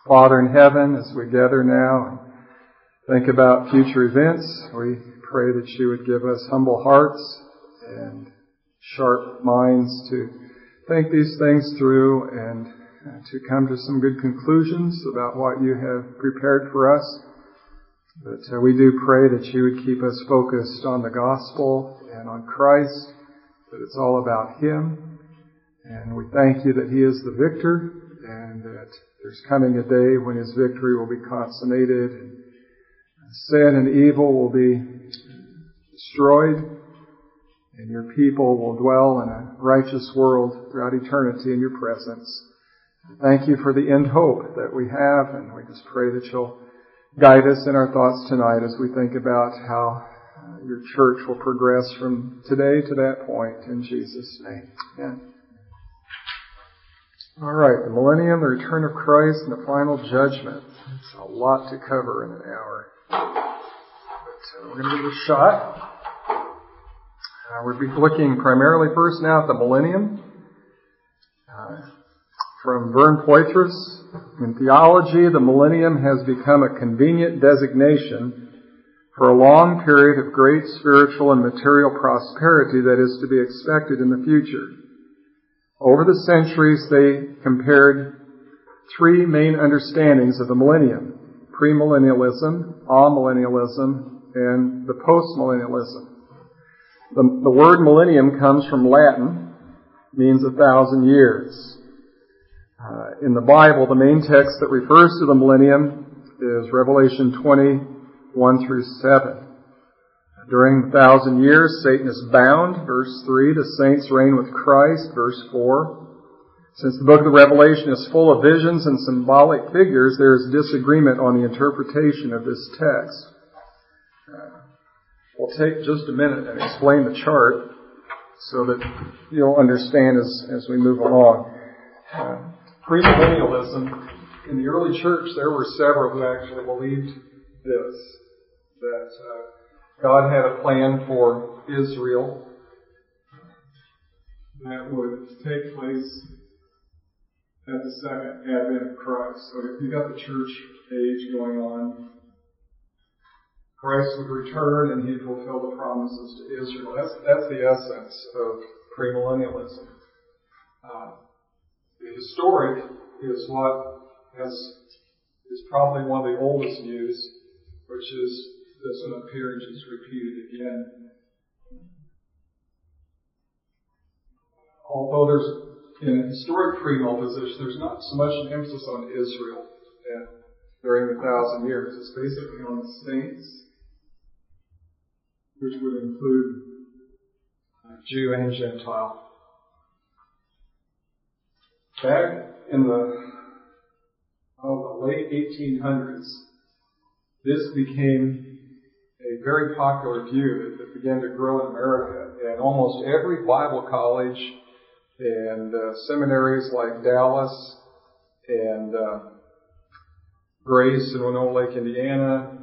Father in heaven, as we gather now and think about future events, we pray that you would give us humble hearts and sharp minds to think these things through and to come to some good conclusions about what you have prepared for us. But we do pray that you would keep us focused on the gospel and on Christ, that it's all about Him. And we thank you that He is the victor and that there's coming a day when His victory will be consummated and sin and evil will be destroyed and your people will dwell in a righteous world throughout eternity in your presence. Thank you for the end hope that we have, and we just pray that you'll guide us in our thoughts tonight as we think about how your church will progress from today to that point. In Jesus' name, amen. All right, the millennium, the return of Christ, and the final judgment. It's a lot to cover in an hour. But we're going to give it a shot. We'll be looking primarily first now at the millennium. From Vern Poitras, in theology, the millennium has become a convenient designation for a long period of great spiritual and material prosperity that is to be expected in the future. Over the centuries, they compared three main understandings of the millennium: premillennialism, amillennialism, and the postmillennialism. The word millennium comes from Latin, means 1,000 years. In the Bible, the main text that refers to the millennium is Revelation 20:1 through 7. During 1,000 years, Satan is bound, verse 3. The saints reign with Christ, verse 4. Since the book of the Revelation is full of visions and symbolic figures, there is disagreement on the interpretation of this text. We'll take just a minute and explain the chart so that you'll understand as we move along. Premillennialism, in the early church, there were several who actually believed this, that God had a plan for Israel that would take place at the second advent of Christ. So if you got the church age going on, Christ would return and He'd fulfill the promises to Israel. That's the essence of premillennialism. The historic is what is probably one of the oldest views, which is this one up here, just repeated again. Although in historic premill position, there's not so much an emphasis on Israel during the 1,000 years. It's basically on the saints, which would include Jew and Gentile. Back in the late 1800s, this became a very popular view that began to grow in America. And almost every Bible college and seminaries like Dallas and Grace in Winona Lake, Indiana,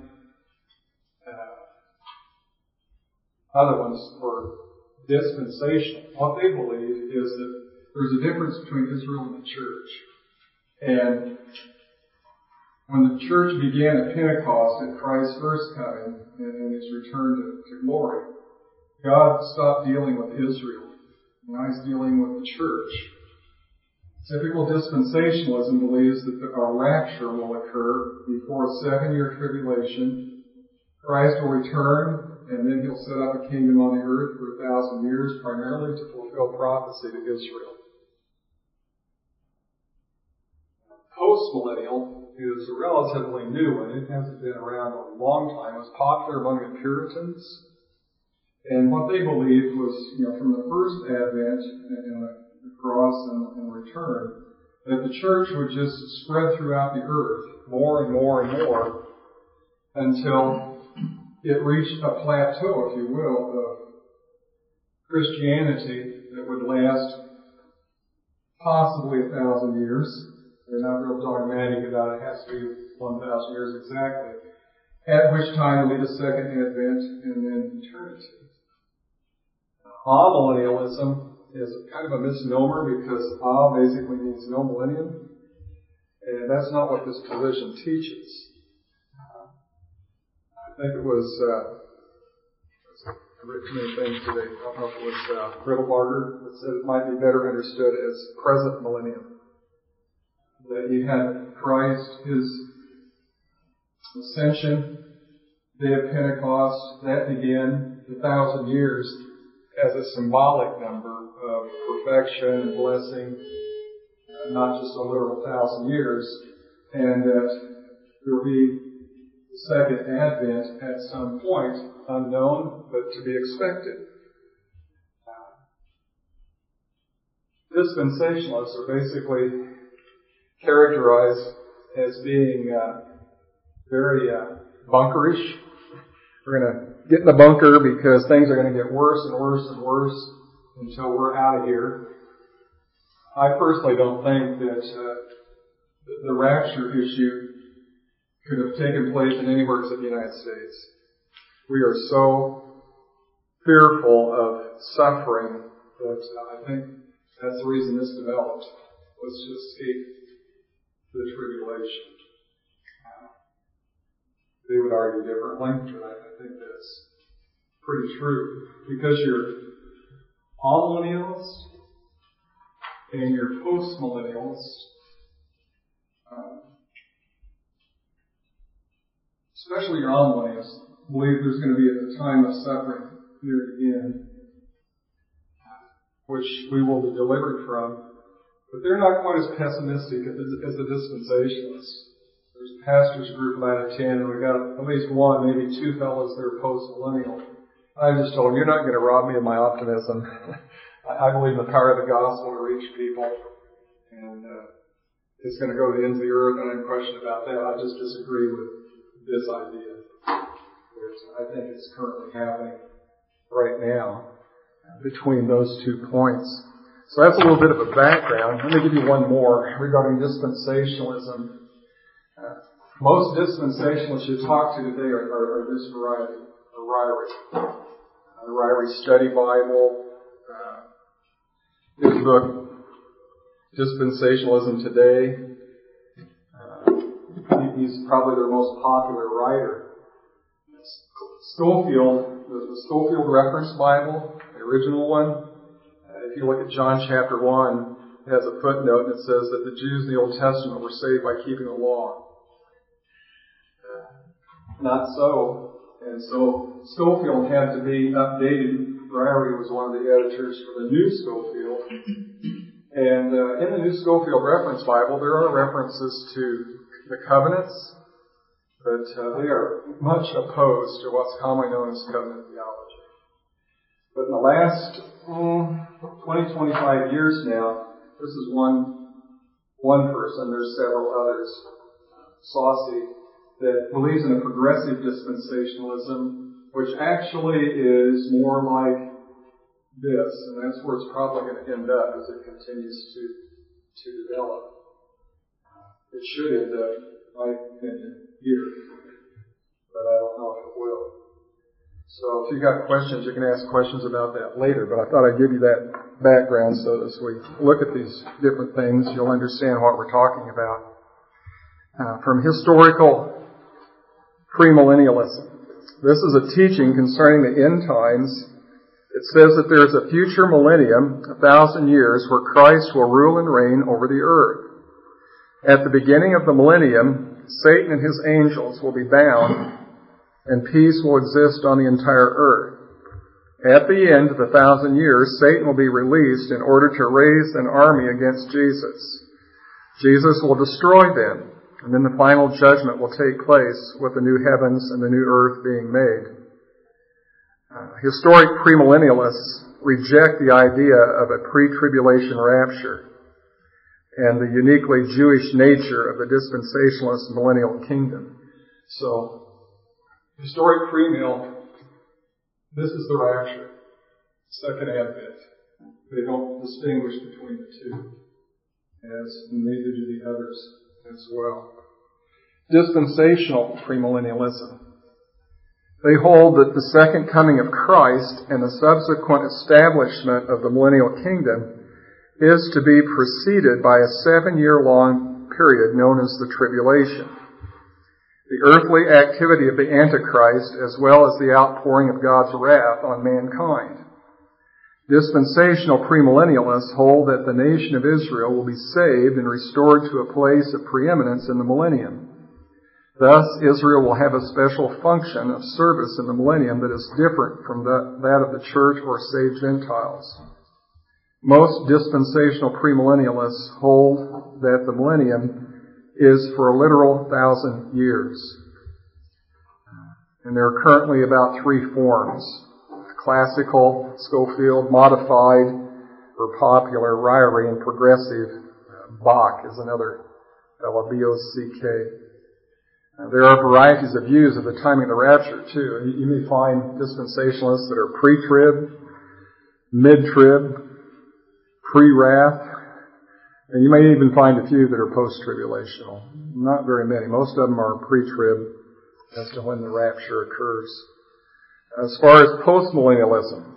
other ones were dispensational. What they believe is that there's a difference between Israel and the church. And when the church began at Pentecost, at Christ's first coming and His return to glory, God stopped dealing with Israel. Now He's dealing with the church. Typical dispensationalism believes that our rapture will occur before a 7-year tribulation. Christ will return, and then He'll set up a kingdom on the earth for 1,000 years, primarily to fulfill prophecy to Israel. Postmillennial is a relatively new one. It hasn't been around a long time. It was popular among the Puritans. And what they believed was, from the first advent and the cross and return, that the church would just spread throughout the earth more and more and more until it reached a plateau, if you will, of Christianity that would last possibly 1,000 years. They're not real dogmatic about it has to be 1,000 years exactly. At which time there'll be the second advent and then eternity. Amillennialism is kind of a misnomer because basically means no millennium. And And that's not what this position teaches. I think it was, I read too many things today. I don't know if it was Riddlebarger that said it might be better understood as present millennium. That you had Christ, His ascension, day of Pentecost, that began 1,000 years as a symbolic number of perfection and blessing, not just a literal 1,000 years, and that there will be the second advent at some point, unknown, but to be expected. Dispensationalists are basically characterized as being very bunkerish. We're going to get in the bunker because things are going to get worse and worse and worse until we're out of here. I personally don't think that the rapture issue could have taken place in anywhere except the United States. We are so fearful of suffering that I think that's the reason this developed, was to escape the tribulation. They would argue differently, but I think that's pretty true. Because you're amillennialists and you're postmillennialists, especially your amillennialists, believe there's going to be a time of suffering near the end, which we will be delivered from. But they're not quite as pessimistic as the dispensationalists. There's a pastor's group of 9 or 10, and we got at least one, maybe two fellows that are post-millennial. I just told them, you're not going to rob me of my optimism. I believe in the power of the gospel to reach people, and it's going to go to the ends of the earth, and I have a question about that. I just disagree with this idea. I think it's currently happening right now between those 2 points. So that's a little bit of a background. Let me give you one more regarding dispensationalism. Most dispensationalists you talk to today are this variety, or Ryrie. The Ryrie Study Bible, his book, Dispensationalism Today. He's probably their most popular writer. Schofield, the Schofield Reference Bible, the original one, if you look at John chapter 1, it has a footnote and it says that the Jews in the Old Testament were saved by keeping the law. Not so. And so Schofield had to be updated. Ryrie was one of the editors for the New Schofield. And in the New Schofield Reference Bible, there are references to the covenants, but they are much opposed to what's commonly known as covenant theology. But in the last 20, 25 years now, this is one person, there's several others, Saucy, that believes in a progressive dispensationalism, which actually is more like this, and that's where it's probably going to end up as it continues to develop. It should end up, in my opinion, here, but I don't know if it will. So if you've got questions, you can ask questions about that later, but I thought I'd give you that background so as we look at these different things, you'll understand what we're talking about. From historical premillennialism. This is a teaching concerning the end times. It says that there is a future millennium, 1,000 years, where Christ will rule and reign over the earth. At the beginning of the millennium, Satan and his angels will be bound, and peace will exist on the entire earth. At the end of the 1,000 years, Satan will be released in order to raise an army against Jesus. Jesus will destroy them, and then the final judgment will take place with the new heavens and the new earth being made. Historic premillennialists reject the idea of a pre-tribulation rapture and the uniquely Jewish nature of the dispensationalist millennial kingdom. So, historic premill, this is the rapture, second advent. They don't distinguish between the two, as neither do the others as well. Dispensational premillennialism. They hold that the second coming of Christ and the subsequent establishment of the millennial kingdom is to be preceded by a 7-year-long period known as the tribulation. The earthly activity of the Antichrist, as well as the outpouring of God's wrath on mankind. Dispensational premillennialists hold that the nation of Israel will be saved and restored to a place of preeminence in the millennium. Thus, Israel will have a special function of service in the millennium that is different from that of the church or saved Gentiles. Most dispensational premillennialists hold that the millennium is for a literal 1,000 years. And there are currently about 3 forms. Classical, Scofield, modified, or popular, Ryrie, and progressive. Bach is another fellow, B-O-C-K. There are varieties of views of the timing of the rapture, too. You may find dispensationalists that are pre-trib, mid-trib, pre-wrath, and you may even find a few that are post-tribulational. Not very many. Most of them are pre-trib as to when the rapture occurs. As far as postmillennialism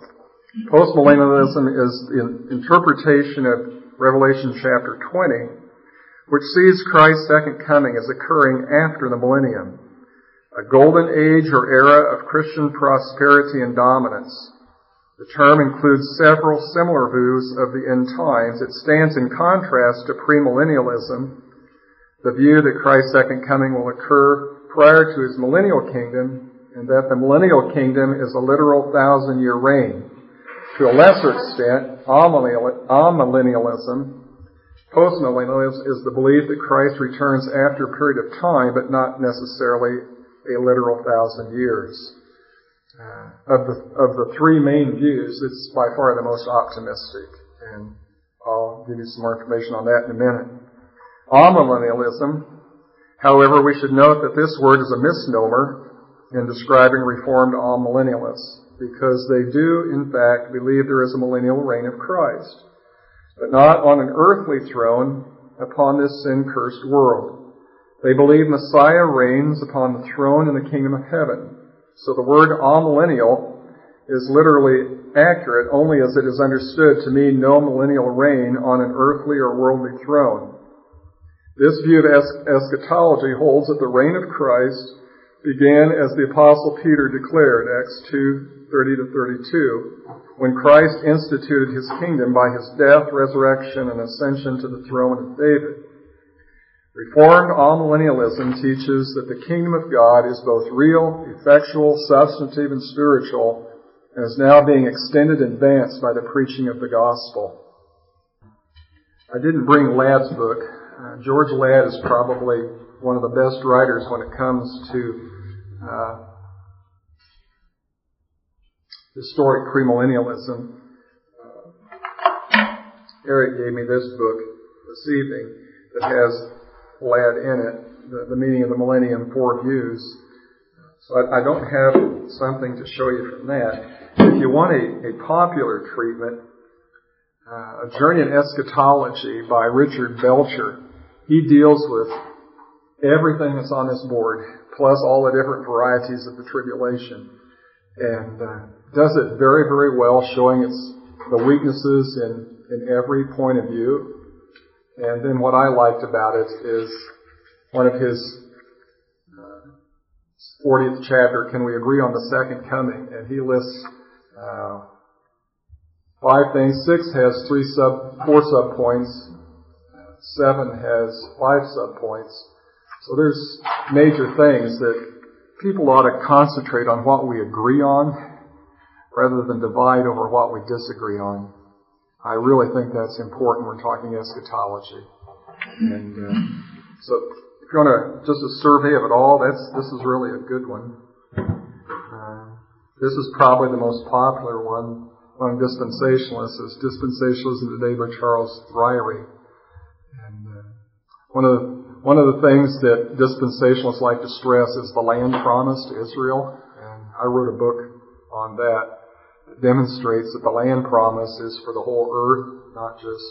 is the interpretation of Revelation chapter 20, which sees Christ's second coming as occurring after the millennium, a golden age or era of Christian prosperity and dominance. The term includes several similar views of the end times. It stands in contrast to premillennialism, the view that Christ's second coming will occur prior to his millennial kingdom, and that the millennial kingdom is a literal 1,000-year reign. To a lesser extent, amillennialism, postmillennialism, is the belief that Christ returns after a period of time, but not necessarily a literal 1,000 years. Of the 3 main views, it's by far the most optimistic, and I'll give you some more information on that in a minute. Amillennialism, however, we should note that this word is a misnomer in describing Reformed amillennialists, because they do, in fact, believe there is a millennial reign of Christ, but not on an earthly throne upon this sin-cursed world. They believe Messiah reigns upon the throne in the kingdom of heaven. So the word amillennial is literally accurate only as it is understood to mean no millennial reign on an earthly or worldly throne. This view of eschatology holds that the reign of Christ began as the Apostle Peter declared, Acts 2:30-32, when Christ instituted his kingdom by his death, resurrection, and ascension to the throne of David. Reformed amillennialism teaches that the kingdom of God is both real, effectual, substantive, and spiritual, and is now being extended and advanced by the preaching of the gospel. I didn't bring Ladd's book. George Ladd is probably one of the best writers when it comes to historic premillennialism. Eric gave me this book this evening that has Ladd in it, the meaning of the millennium, 4 views. So I don't have something to show you from that. If you want a popular treatment, A Journey in Eschatology by Richard Belcher, he deals with everything that's on this board, plus all the different varieties of the tribulation, and does it very, very well, showing the weaknesses in every point of view. And then what I liked about it is one of his 40th chapter, Can We Agree on the Second Coming? And he lists 5 things. 6 has 4 subpoints. 7 has 5 subpoints. So there's major things that people ought to concentrate on what we agree on rather than divide over what we disagree on. I really think that's important when we're talking eschatology. And so if you want just a survey of it all, this is really a good one. This is probably the most popular one among dispensationalists, is Dispensationalism Today by Charles Ryrie. And one of the things that dispensationalists like to stress is the land promise to Israel. And I wrote a book on that. It demonstrates that the land promise is for the whole earth, not just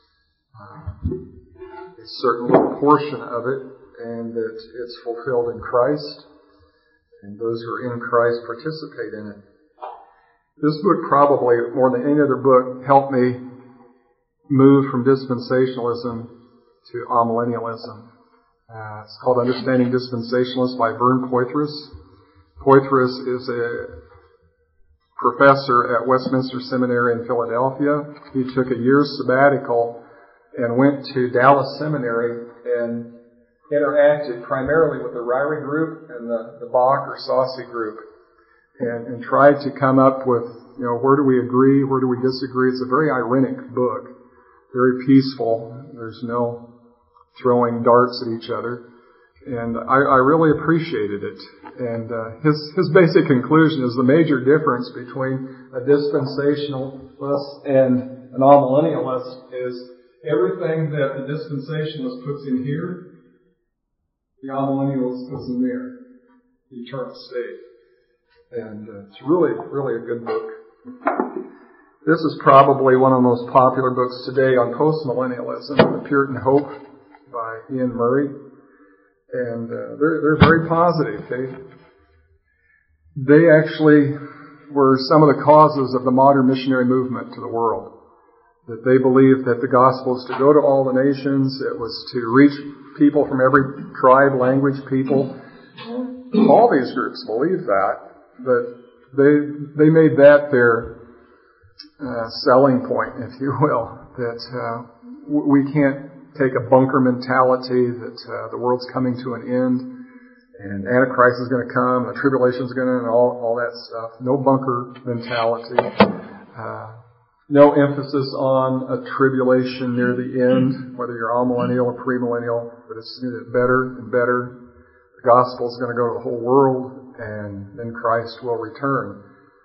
a certain little portion of it, and that it's fulfilled in Christ, and those who are in Christ participate in it. This book, probably more than any other book, helped me move from dispensationalism to amillennialism. It's called Understanding Dispensationalists by Vern Poythress. Poythress is a professor at Westminster Seminary in Philadelphia. He took a year's sabbatical and went to Dallas Seminary and interacted primarily with the Ryrie group and the Bach or Saucy group, and tried to come up with, where do we agree, where do we disagree. It's a very ironic book, very peaceful. There's no throwing darts at each other. And I really appreciated it. And his basic conclusion is the major difference between a dispensationalist and an amillennialist is everything that the dispensationalist puts in here, the amillennialist puts in there, the eternal state. And it's really, really a good book. This is probably one of the most popular books today on postmillennialism, The Puritan Hope by Ian Murray. And they're very positive. They actually were some of the causes of the modern missionary movement to the world. That they believed that the gospel is to go to all the nations. It was to reach people from every tribe, language, people. All these groups believed that. But they made that their selling point, if you will. That we can't take a bunker mentality that the world's coming to an end and Antichrist is going to come, the tribulation is going to, and all that stuff. No bunker mentality. No emphasis on a tribulation near the end, whether you're amillennial or premillennial, but it's going to get better and better. The gospel is going to go to the whole world, and then Christ will return.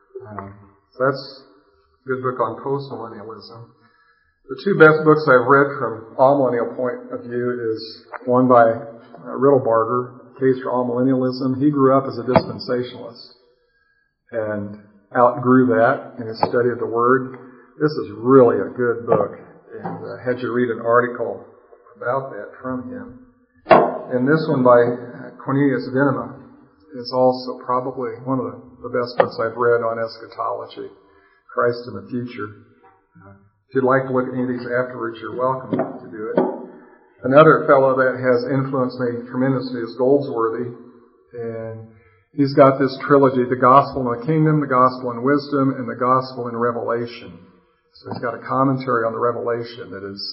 So that's a good book on postmillennialism. The two best books I've read from amillennial point of view is one by Riddlebarger, Case for Amillennialism. He grew up as a dispensationalist and outgrew that in his study of the Word. This is really a good book, and I had you read an article about that from him. And this one by Cornelius Venema is also probably one of the best books I've read on eschatology, Christ in the future. If you'd like to look at any of these afterwards, you're welcome to do it. Another fellow that has influenced me tremendously is Goldsworthy. And he's got this trilogy, The Gospel in the Kingdom, The Gospel in Wisdom, and The Gospel in Revelation. So he's got a commentary on the Revelation that is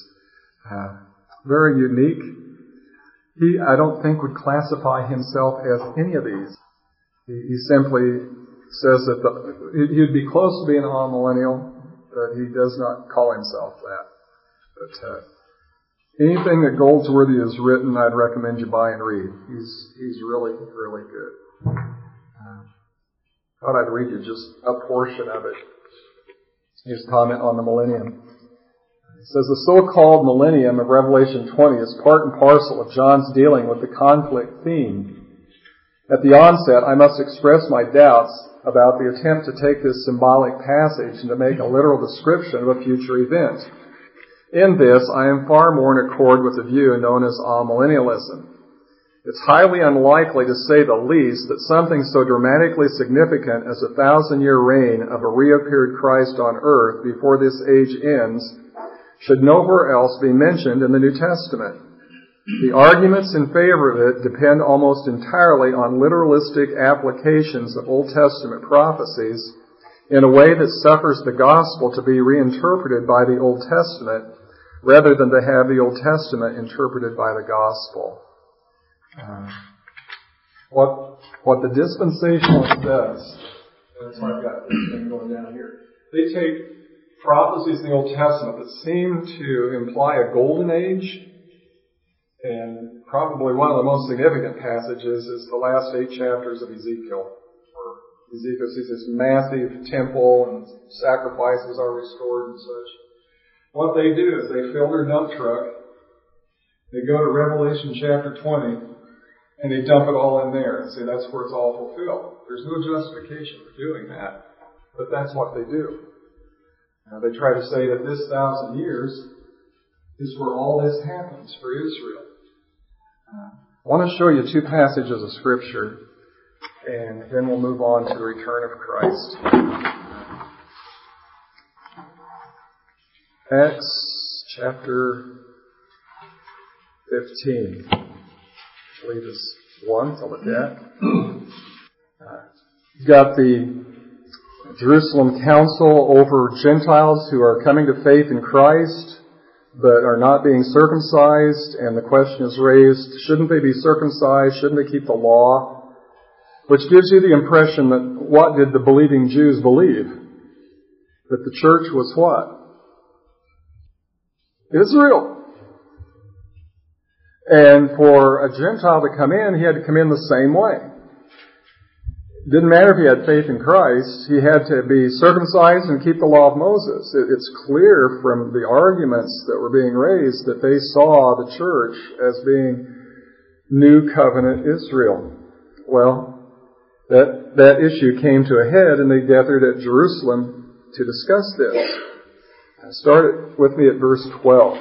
very unique. He, I don't think, would classify himself as any of these. He simply says that he'd be close to being an amillennial, but he does not call himself that. But anything that Goldsworthy has written, I'd recommend you buy and read. He's really, really good. Thought I'd read you just a portion of it. Here's a comment on the millennium. It says, the so-called millennium of Revelation 20 is part and parcel of John's dealing with the conflict theme. At the onset, I must express my doubts about the attempt to take this symbolic passage and to make a literal description of a future event. In this, I am far more in accord with the view known as amillennialism. It's highly unlikely, to say the least, that something so dramatically significant as 1,000-year reign of a reappeared Christ on earth before this age ends should nowhere else be mentioned in the New Testament. The arguments in favor of it depend almost entirely on literalistic applications of Old Testament prophecies in a way that suffers the gospel to be reinterpreted by the Old Testament rather than to have the Old Testament interpreted by the gospel. What the dispensationalist does, that's why I've got this thing going down here, they take prophecies in the Old Testament that seem to imply a golden age. And probably one of the most significant passages is the last 8 chapters of Ezekiel, where Ezekiel sees this massive temple and sacrifices are restored and such. What they do is they fill their dump truck, they go to Revelation chapter 20, and they dump it all in there and say that's where it's all fulfilled. There's no justification for doing that, but that's what they do. They try to say that this 1,000 years is where all this happens for Israel. I want to show you 2 passages of Scripture, and then we'll move on to the return of Christ. Acts chapter 15. I believe is one to look at. You've got the Jerusalem Council over Gentiles who are coming to faith in Christ but are not being circumcised, and the question is raised, shouldn't they be circumcised? Shouldn't they keep the law? Which gives you the impression that what did the believing Jews believe? That the church was what? Israel. And for a Gentile to come in, he had to come in the same way. It didn't matter if he had faith in Christ. He had to be circumcised and keep the law of Moses. It's clear from the arguments that were being raised that they saw the church as being New Covenant Israel. Well, that issue came to a head, and they gathered at Jerusalem to discuss this. Start with me at verse 12.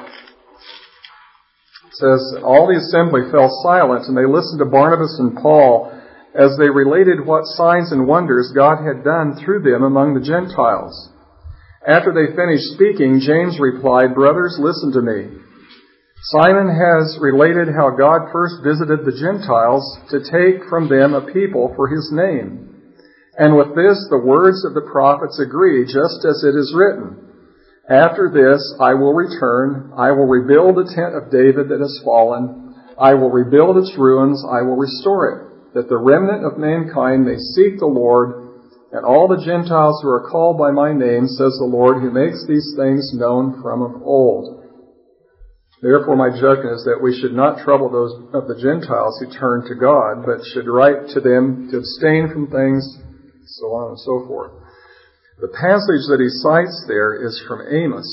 It says, all the assembly fell silent, and they listened to Barnabas and Paul as they related what signs and wonders God had done through them among the Gentiles. After they finished speaking, James replied, brothers, listen to me. Simon has related how God first visited the Gentiles to take from them a people for his name. And with this, the words of the prophets agree, just as it is written. After this, I will return. I will rebuild the tent of David that has fallen. I will rebuild its ruins. I will restore it, that the remnant of mankind may seek the Lord, and all the Gentiles who are called by my name, says the Lord, who makes these things known from of old. Therefore, my judgment is that we should not trouble those of the Gentiles who turn to God, but should write to them to abstain from things, so on and so forth. The passage that he cites there is from Amos.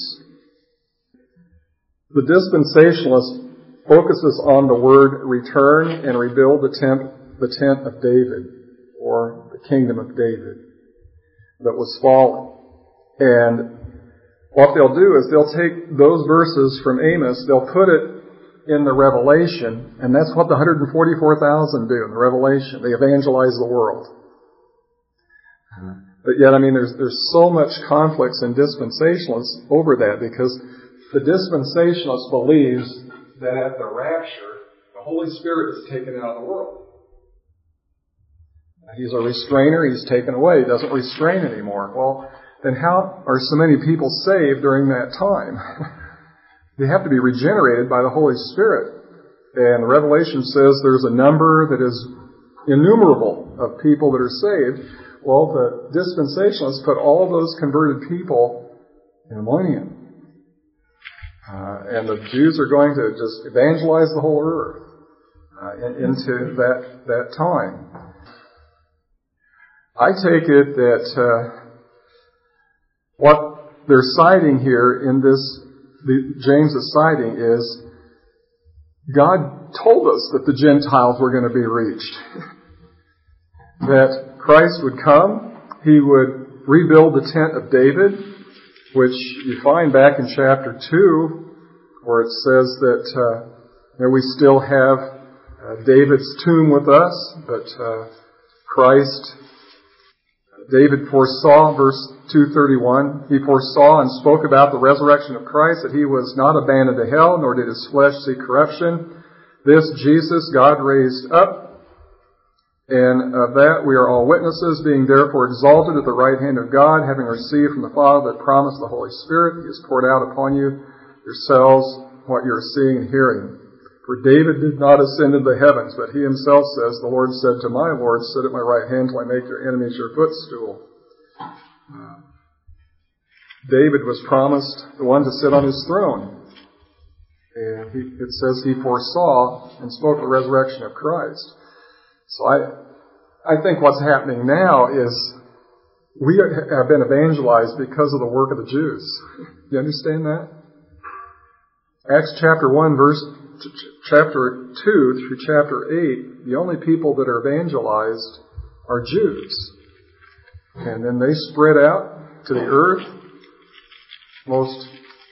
The dispensationalist focuses on the word return and rebuild the tent of David, or the kingdom of David that was fallen. And what they'll do is they'll take those verses from Amos, they'll put it in the Revelation, and that's what the 144,000 do in the Revelation. They evangelize the world. But yet, there's so much conflicts in dispensationalists over that, because the dispensationalist believes that at the rapture, the Holy Spirit is taken out of the world. He's a restrainer, he's taken away, he doesn't restrain anymore. Well, then how are so many people saved during that time? They have to be regenerated by the Holy Spirit. And Revelation says there's a number that is innumerable of people that are saved. Well, the dispensationalists put all those converted people in the millennium. And the Jews are going to just evangelize the whole earth into that time. I take it that what they're citing here in this, James is citing, is God told us that the Gentiles were going to be reached. That Christ would come, He would rebuild the tent of David, which you find back in chapter 2, where it says that we still have David's tomb with us, but David foresaw, verse 231, he foresaw and spoke about the resurrection of Christ, that He was not abandoned to hell, nor did His flesh see corruption. This Jesus God raised up, and of that we are all witnesses, being therefore exalted at the right hand of God, having received from the Father that promised the Holy Spirit. He has poured out upon you yourselves what you are seeing and hearing. For David did not ascend into the heavens, but he himself says, the Lord said to my Lord, sit at my right hand till I make your enemies your footstool. David was promised the one to sit on his throne. And it says he foresaw and spoke the resurrection of Christ. So I think what's happening now is we have been evangelized because of the work of the Jews. You understand that? Acts chapter 1, chapter 2 through chapter 8, the only people that are evangelized are Jews. And then they spread out to the earth. Most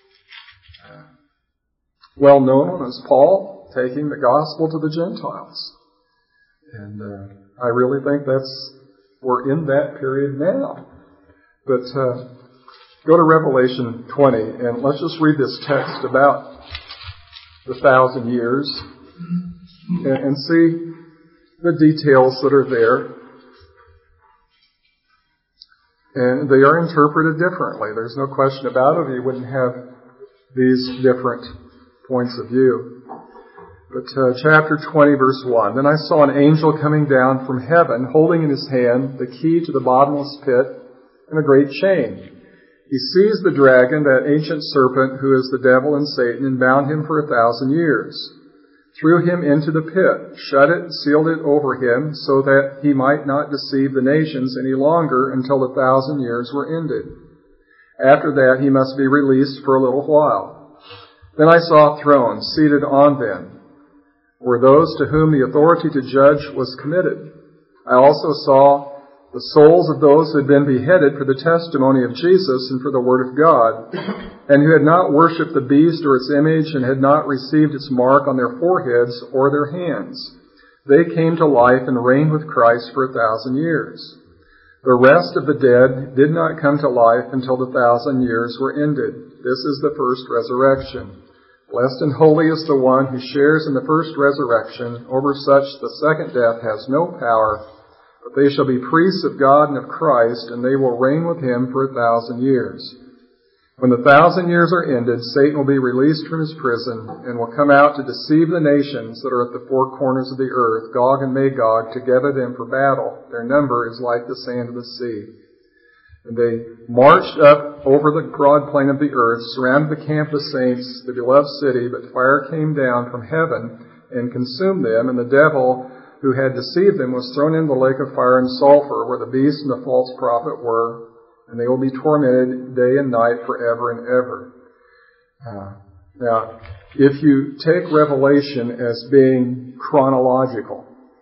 well known as Paul, taking the gospel to the Gentiles. And I really think we're in that period now. But go to Revelation 20, and let's just read this text about the 1,000 years and see the details that are there. And they are interpreted differently. There's no question about it. You wouldn't have these different points of view. But chapter 20, verse 1. Then I saw an angel coming down from heaven, holding in his hand the key to the bottomless pit and a great chain. He seized the dragon, that ancient serpent who is the devil and Satan, and bound him for 1,000 years. Threw him into the pit, shut it, sealed it over him, so that he might not deceive the nations any longer until the 1,000 years were ended. After that he must be released for a little while. Then I saw thrones, seated on them were those to whom the authority to judge was committed. I also saw the souls of those who had been beheaded for the testimony of Jesus and for the word of God, and who had not worshipped the beast or its image and had not received its mark on their foreheads or their hands. They came to life and reigned with Christ for 1,000 years. The rest of the dead did not come to life until the 1,000 years were ended. This is the first resurrection. Blessed and holy is the one who shares in the first resurrection. Over such the second death has no power, but they shall be priests of God and of Christ, and they will reign with him for 1,000 years. When the 1,000 years are ended, Satan will be released from his prison and will come out to deceive the nations that are at the four corners of the earth, Gog and Magog, to gather them for battle. Their number is like the sand of the sea. And they marched up over the broad plain of the earth, surrounded the camp of the saints, the beloved city, but fire came down from heaven and consumed them, and the devil who had deceived them was thrown into the lake of fire and sulfur, where the beast and the false prophet were, and they will be tormented day and night forever and ever. Now, if you take Revelation as being chronological,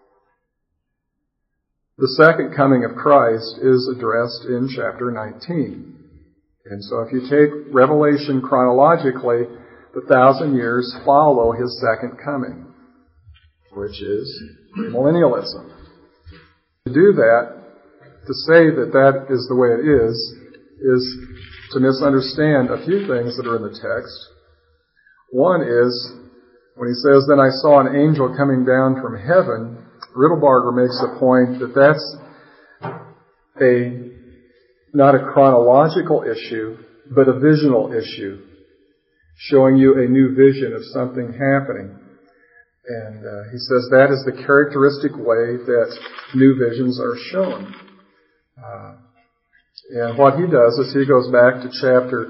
the second coming of Christ is addressed in chapter 19. And so if you take Revelation chronologically, the 1,000 years follow his second coming, which is millennialism. To do that, to say that that is the way it is to misunderstand a few things that are in the text. One is, when he says, "Then I saw an angel coming down from heaven," Riddlebarger makes the point that that's not a chronological issue, but a visional issue, showing you a new vision of something happening. And he says that is the characteristic way that new visions are shown. And what he does is he goes back to chapter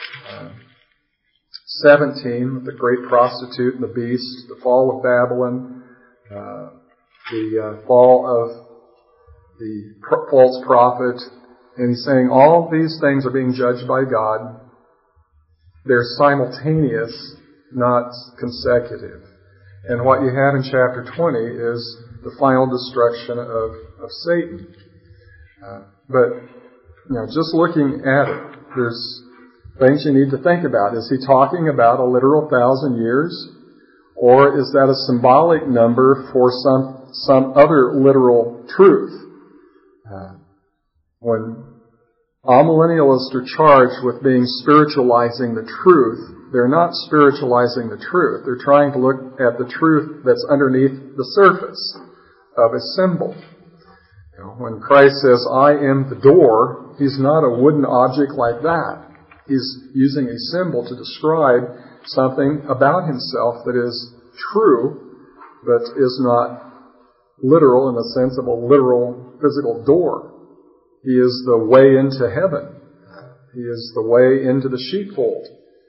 17, with the great prostitute and the beast, the fall of Babylon, the fall of the false prophet. And he's saying all these things are being judged by God. They're simultaneous, not consecutive. And what you have in chapter 20 is the final destruction of Satan. But, just looking at it, there's things you need to think about. Is he talking about a literal 1,000 years? Or is that a symbolic number for some other literal truth? When amillennialists are charged with being spiritualizing the truth, they're not spiritualizing the truth. They're trying to look at the truth that's underneath the surface of a symbol. When Christ says, "I am the door," he's not a wooden object like that. He's using a symbol to describe something about himself that is true, but is not literal in the sense of a literal physical door. He is the way into heaven. He is the way into the sheepfold.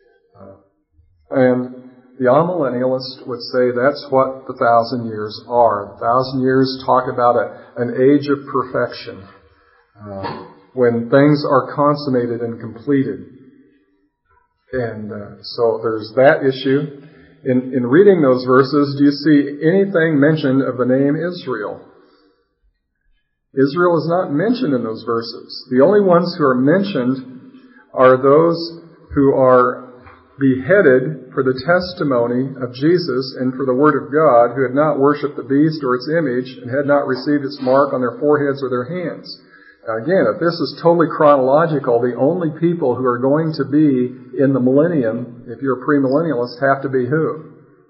And the amillennialist would say that's what the 1,000 years are. The 1,000 years talk about an age of perfection, when things are consummated and completed. And so there's that issue. In reading those verses, do you see anything mentioned of the name Israel? Israel is not mentioned in those verses. The only ones who are mentioned are those who are beheaded for the testimony of Jesus and for the Word of God, who had not worshipped the beast or its image and had not received its mark on their foreheads or their hands. Now again, if this is totally chronological, the only people who are going to be in the millennium, if you're a premillennialist, have to be who?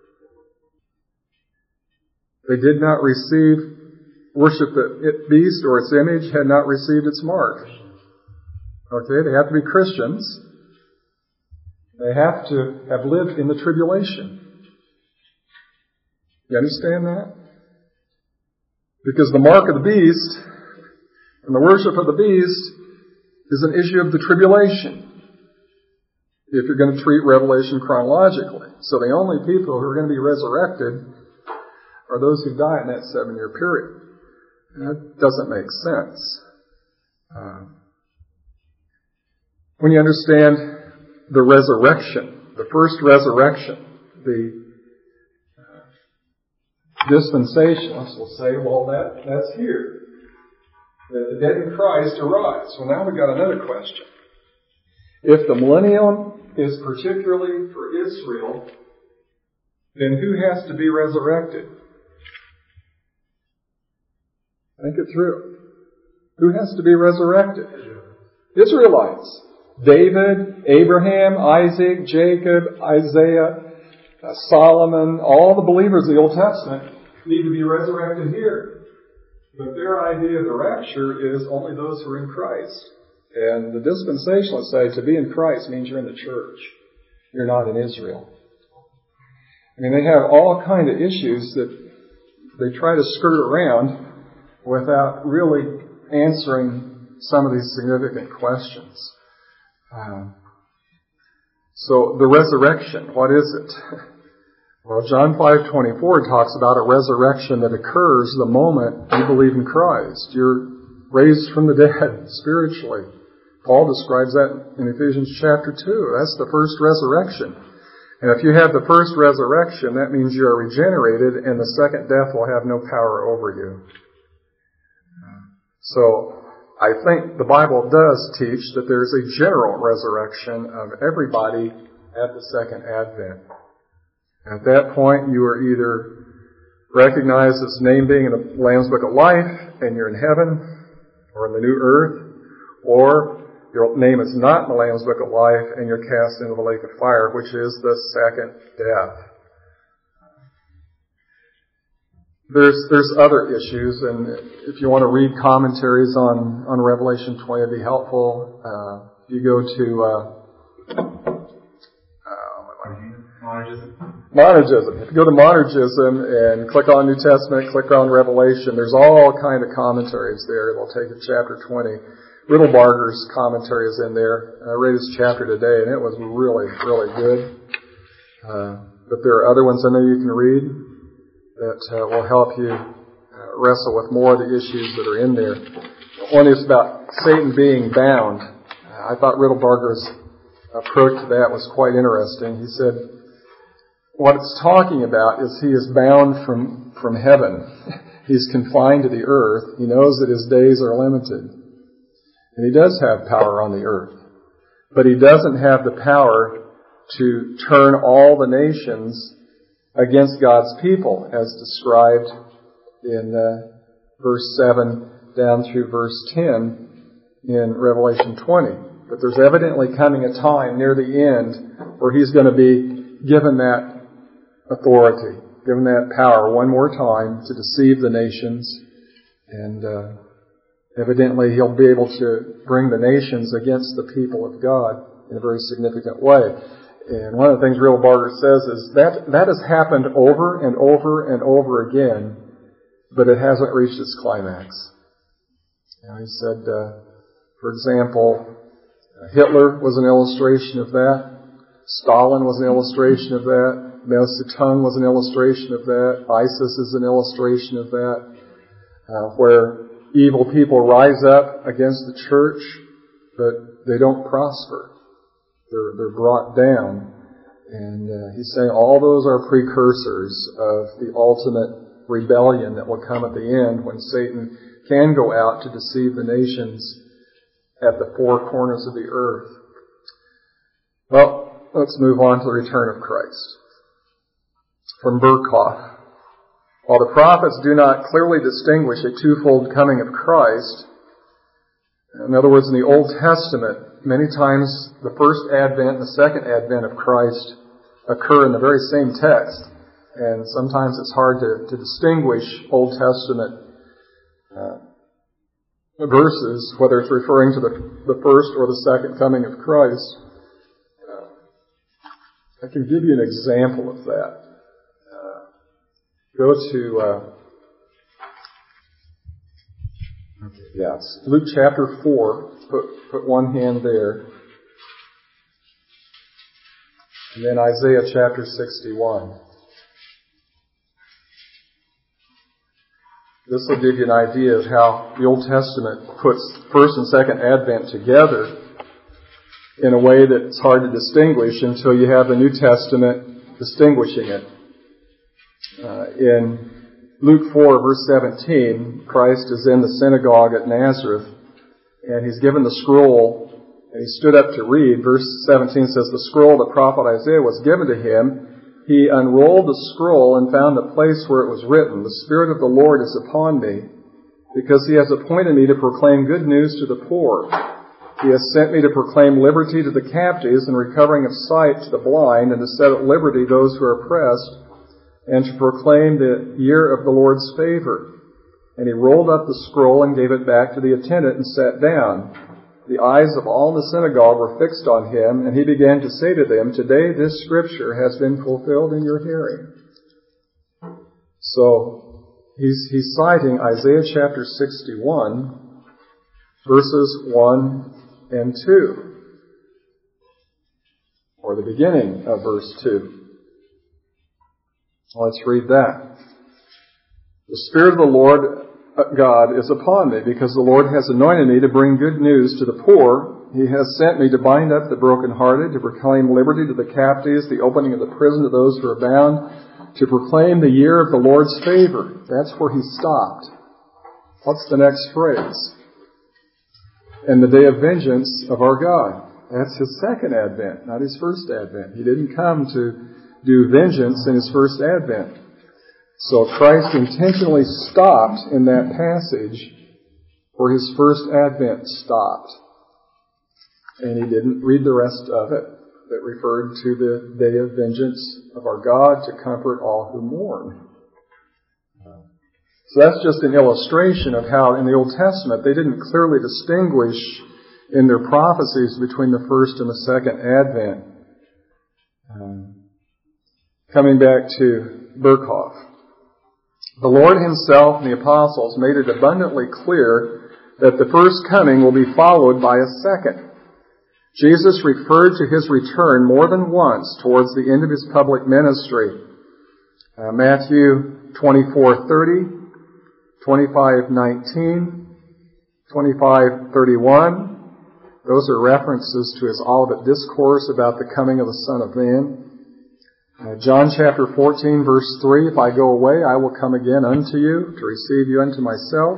They did not worship the beast or its image, had not received its mark. Okay, they have to be Christians. They have to have lived in the tribulation. You understand that? Because the mark of the beast and the worship of the beast is an issue of the tribulation, if you're going to treat Revelation chronologically. So the only people who are going to be resurrected are those who die in that 7-year period. And that doesn't make sense. When you understand the resurrection, the first resurrection, the dispensationalists will say, well, that's here. The dead in Christ arise. Well, now we've got another question. If the millennium is particularly for Israel, then who has to be resurrected? Think it through. Who has to be resurrected? Israelites. David, Abraham, Isaac, Jacob, Isaiah, Solomon, all the believers of the Old Testament need to be resurrected here. But their idea of the rapture is only those who are in Christ. And the dispensationalists say to be in Christ means you're in the church. You're not in Israel. I mean, they have all kind of issues that they try to skirt around without really answering some of these significant questions. So the resurrection, what is it? Well, John 5:24 talks about a resurrection that occurs the moment you believe in Christ. You're raised from the dead spiritually. Paul describes that in Ephesians chapter 2. That's the first resurrection. And if you have the first resurrection, that means you are regenerated and the second death will have no power over you. So I think the Bible does teach that there's a general resurrection of everybody at the second advent. At that point, you are either recognized as name being in the Lamb's Book of Life and you're in heaven or in the new earth, or your name is not in the Lamb's Book of Life and you're cast into the lake of fire, which is the second death. There's other issues, and if you want to read commentaries on Revelation 20, it'd be helpful. If you go to Monergism. If you go to Monergism and click on New Testament, click on Revelation, there's all kind of commentaries there. They'll take you to chapter 20. Riddlebarger's commentary is in there. I read his chapter today, and it was really, really good. But there are other ones I know you can read that will help you wrestle with more of the issues that are in there. One is about Satan being bound. I thought Riddlebarger's approach to that was quite interesting. He said, what it's talking about is he is bound from heaven. He's confined to the earth. He knows that his days are limited. And he does have power on the earth. But he doesn't have the power to turn all the nations against God's people, as described in verse 7 down through verse 10 in Revelation 20. But there's evidently coming a time near the end where he's going to be given that authority, given that power one more time to deceive the nations. And evidently he'll be able to bring the nations against the people of God in a very significant way. And one of the things Riddlebarger says is that has happened over and over and over again, but it hasn't reached its climax. He said, for example, Hitler was an illustration of that. Stalin was an illustration of that. Mao Zedong was an illustration of that. ISIS is an illustration of that. Where evil people rise up against the church, but they don't prosper. They're brought down. And he's saying all those are precursors of the ultimate rebellion that will come at the end when Satan can go out to deceive the nations at the four corners of the earth. Well, let's move on to the return of Christ. From Berkhoff. While the prophets do not clearly distinguish a twofold coming of Christ, in other words, in the Old Testament, many times the first advent and the second advent of Christ occur in the very same text. And sometimes it's hard to distinguish Old Testament verses, whether it's referring to the first or the second coming of Christ. I can give you an example of that. Go to Luke chapter 4. Put one hand there. And then Isaiah chapter 61. This will give you an idea of how the Old Testament puts first and second Advent together in a way that it's hard to distinguish until you have the New Testament distinguishing it. In Luke 4, verse 17, Christ is in the synagogue at Nazareth, and he's given the scroll, and he stood up to read. Verse 17 says, the scroll the prophet Isaiah was given to him. He unrolled the scroll and found the place where it was written, the Spirit of the Lord is upon me, because he has appointed me to proclaim good news to the poor. He has sent me to proclaim liberty to the captives and recovering of sight to the blind, and to set at liberty those who are oppressed, and to proclaim the year of the Lord's favor. And he rolled up the scroll and gave it back to the attendant and sat down. The eyes of all in the synagogue were fixed on him, and he began to say to them, today this scripture has been fulfilled in your hearing. So, he's citing Isaiah chapter 61, verses 1 and 2. Or the beginning of verse 2. Let's read that. The Spirit of the Lord God is upon me, because the Lord has anointed me to bring good news to the poor. He has sent me to bind up the brokenhearted, to proclaim liberty to the captives, the opening of the prison to those who are bound, to proclaim the year of the Lord's favor. That's where he stopped. What's the next phrase? And the day of vengeance of our God. That's his second advent, not his first advent. He didn't come to do vengeance in his first advent. So Christ intentionally stopped in that passage where his first advent stopped. And he didn't read the rest of it that referred to the day of vengeance of our God to comfort all who mourn. So that's just an illustration of how in the Old Testament they didn't clearly distinguish in their prophecies between the first and the second advent. Coming back to Berkhof. The Lord himself and the apostles made it abundantly clear that the first coming will be followed by a second. Jesus referred to his return more than once towards the end of his public ministry. Matthew 24:30, 25:19, 25:31. Those are references to his Olivet Discourse about the coming of the Son of Man. John chapter 14, verse 3, if I go away, I will come again unto you, to receive you unto myself.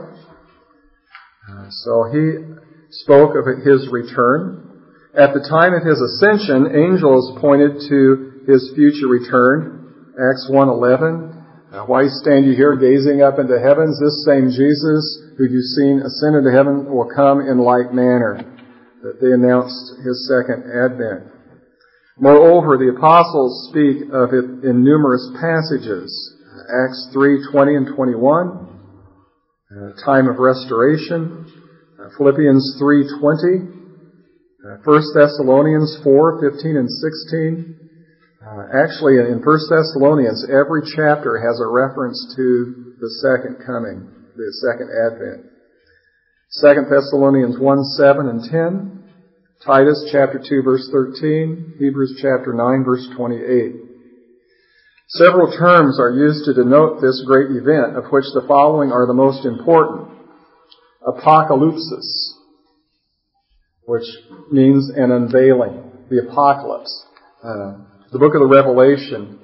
So he spoke of his return. At the time of his ascension, angels pointed to his future return. Acts 1:11. Why stand you here gazing up into heavens? This same Jesus, who you've seen ascend into heaven, will come in like manner. That they announced his second advent. Moreover, the apostles speak of it in numerous passages. Acts 3:20 and 21, time of restoration. Philippians 3:20, 1 Thessalonians 4:15 and 16. Actually, in 1 Thessalonians, every chapter has a reference to the second coming, the second advent. 2 Thessalonians 1:7 and 10. Titus chapter 2 verse 13, Hebrews chapter 9 verse 28. Several terms are used to denote this great event, of which the following are the most important. Apocalypsis, which means an unveiling, the apocalypse. The book of the Revelation,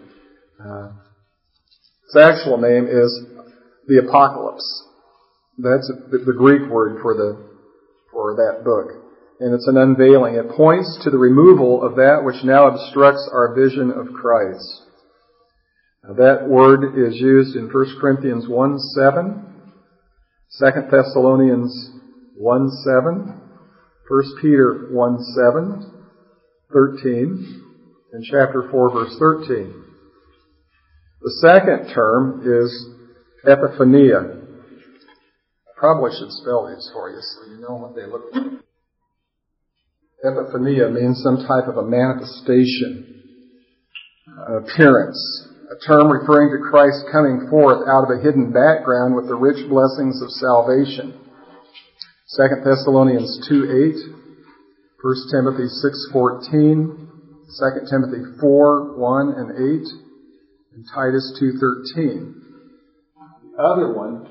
its actual name is the Apocalypse. That's the Greek word for that book. And it's an unveiling. It points to the removal of that which now obstructs our vision of Christ. That word is used in 1 Corinthians 1:7, 2 Thessalonians 1:7, 1 Peter 1:7, 13, and chapter 4 verse 13. The second term is epiphania. I probably should spell these for you so you know what they look like. Epiphania means some type of a manifestation, an appearance, a term referring to Christ coming forth out of a hidden background with the rich blessings of salvation. 2 Thessalonians 2:8, 1 Timothy 6:14, 2 Timothy 4:1 and 8, and Titus 2:13. The other one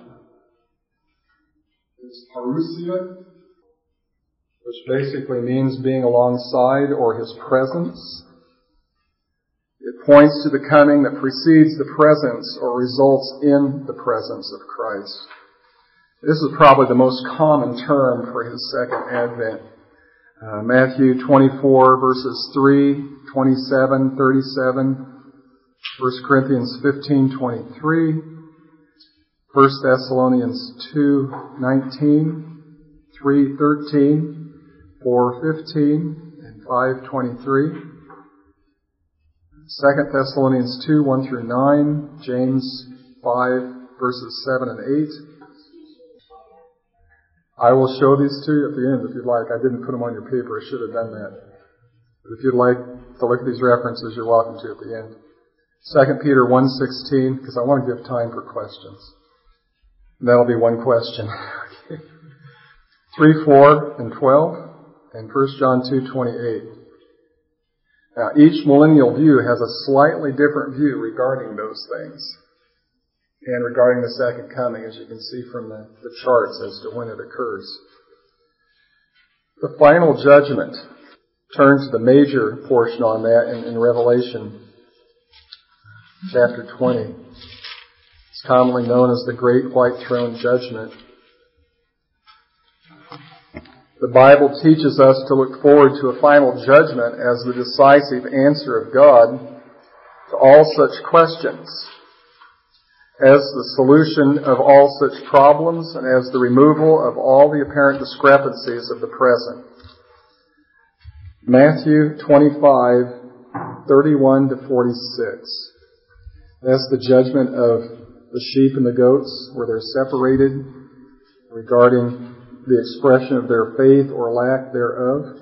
is parousia, which basically means being alongside or His presence. It points to the coming that precedes the presence or results in the presence of Christ. This is probably the most common term for His second advent. Matthew 24 verses 3, 27, 37, 1 Corinthians 15:23, 1 Thessalonians 2:19, 3:13, 4:15, and 5:23. 2 Thessalonians 2:1 through 9, James 5 verses 7 and 8. I will show these to you at the end if you'd like. I didn't put them on your paper. I should have done that. But if you'd like to look at these references, you're welcome to at the end. 2 Peter 1:16, because I want to give time for questions. And that'll be one question. 3, 4, and 12, and 1 John 2:28. Now, each millennial view has a slightly different view regarding those things and regarding the second coming, as you can see from the charts as to when it occurs. The final judgment turns to the major portion on that in Revelation chapter 20. It's commonly known as the Great White Throne Judgment. The Bible teaches us to look forward to a final judgment as the decisive answer of God to all such questions, as the solution of all such problems, and as the removal of all the apparent discrepancies of the present. Matthew 25:31 to 46. That's the judgment of the sheep and the goats, where they're separated regarding the expression of their faith or lack thereof.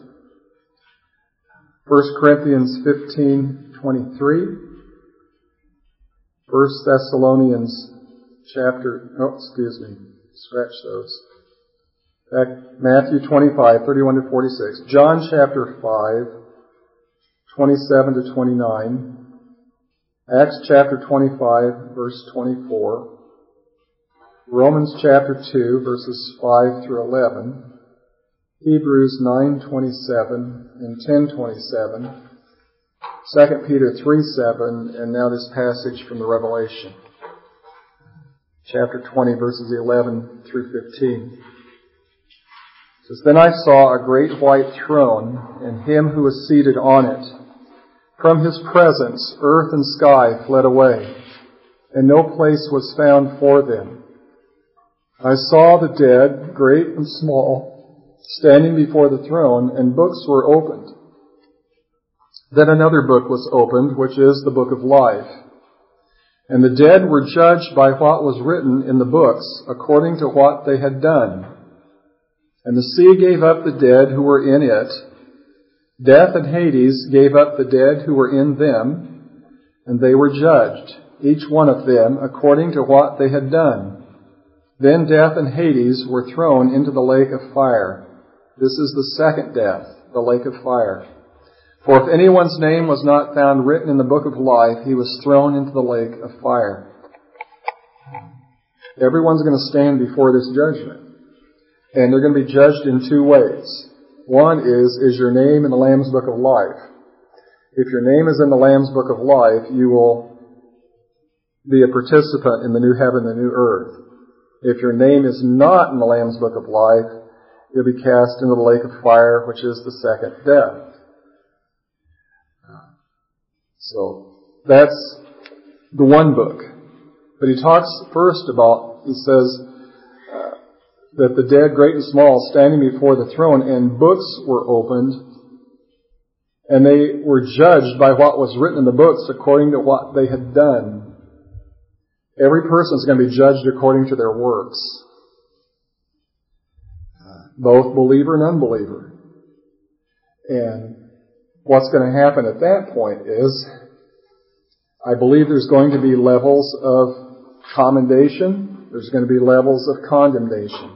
1 Corinthians 15:23. 1 Thessalonians scratch those. Matthew 25:31 to 46. John chapter 5:27 to 29. Acts chapter 25, verse 24. Romans chapter 2, verses 5 through 11. Hebrews 9:27 and 10:27. 2 Peter 3:7, and now this passage from the Revelation. Chapter 20, verses 11 through 15. It says, Then I saw a great white throne, and Him who was seated on it. From His presence, earth and sky fled away, and no place was found for them. I saw the dead, great and small, standing before the throne, and books were opened. Then another book was opened, which is the book of life. And the dead were judged by what was written in the books, according to what they had done. And the sea gave up the dead who were in it. Death and Hades gave up the dead who were in them, and they were judged, each one of them, according to what they had done. Then death and Hades were thrown into the lake of fire. This is the second death, the lake of fire. For if anyone's name was not found written in the book of life, he was thrown into the lake of fire. Everyone's going to stand before this judgment. And they're going to be judged in two ways. One is your name in the Lamb's book of life? If your name is in the Lamb's book of life, you will be a participant in the new heaven and the new earth. If your name is not in the Lamb's book of life, you'll be cast into the lake of fire, which is the second death. So that's the one book. But he talks first about, he says, that the dead, great and small, standing before the throne, and books were opened, and they were judged by what was written in the books according to what they had done. every person is going to be judged according to their works. Both believer and unbeliever. And what's going to happen at that point is, I believe there's going to be levels of commendation. There's going to be levels of condemnation.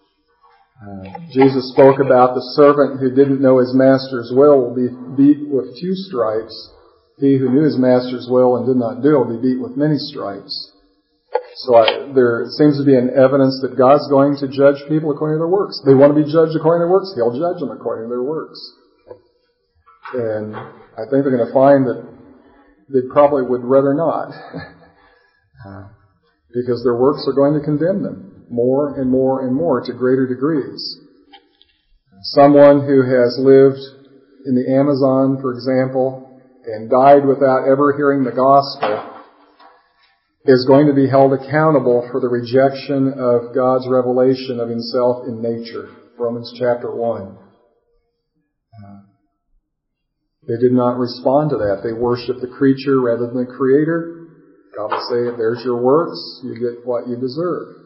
Jesus spoke about the servant who didn't know his master's will be beat with 2 stripes. He who knew his master's will and did not do it will be beat with many stripes. So there seems to be an evidence that God's going to judge people according to their works. They want to be judged according to their works, He'll judge them according to their works. And I think they're going to find that they probably would rather not. Because their works are going to condemn them more and more and more to greater degrees. Someone who has lived in the Amazon, for example, and died without ever hearing the gospel is going to be held accountable for the rejection of God's revelation of Himself in nature. Romans chapter 1. They did not respond to that. They worshiped the creature rather than the Creator. God will say, there's your works, you get what you deserve.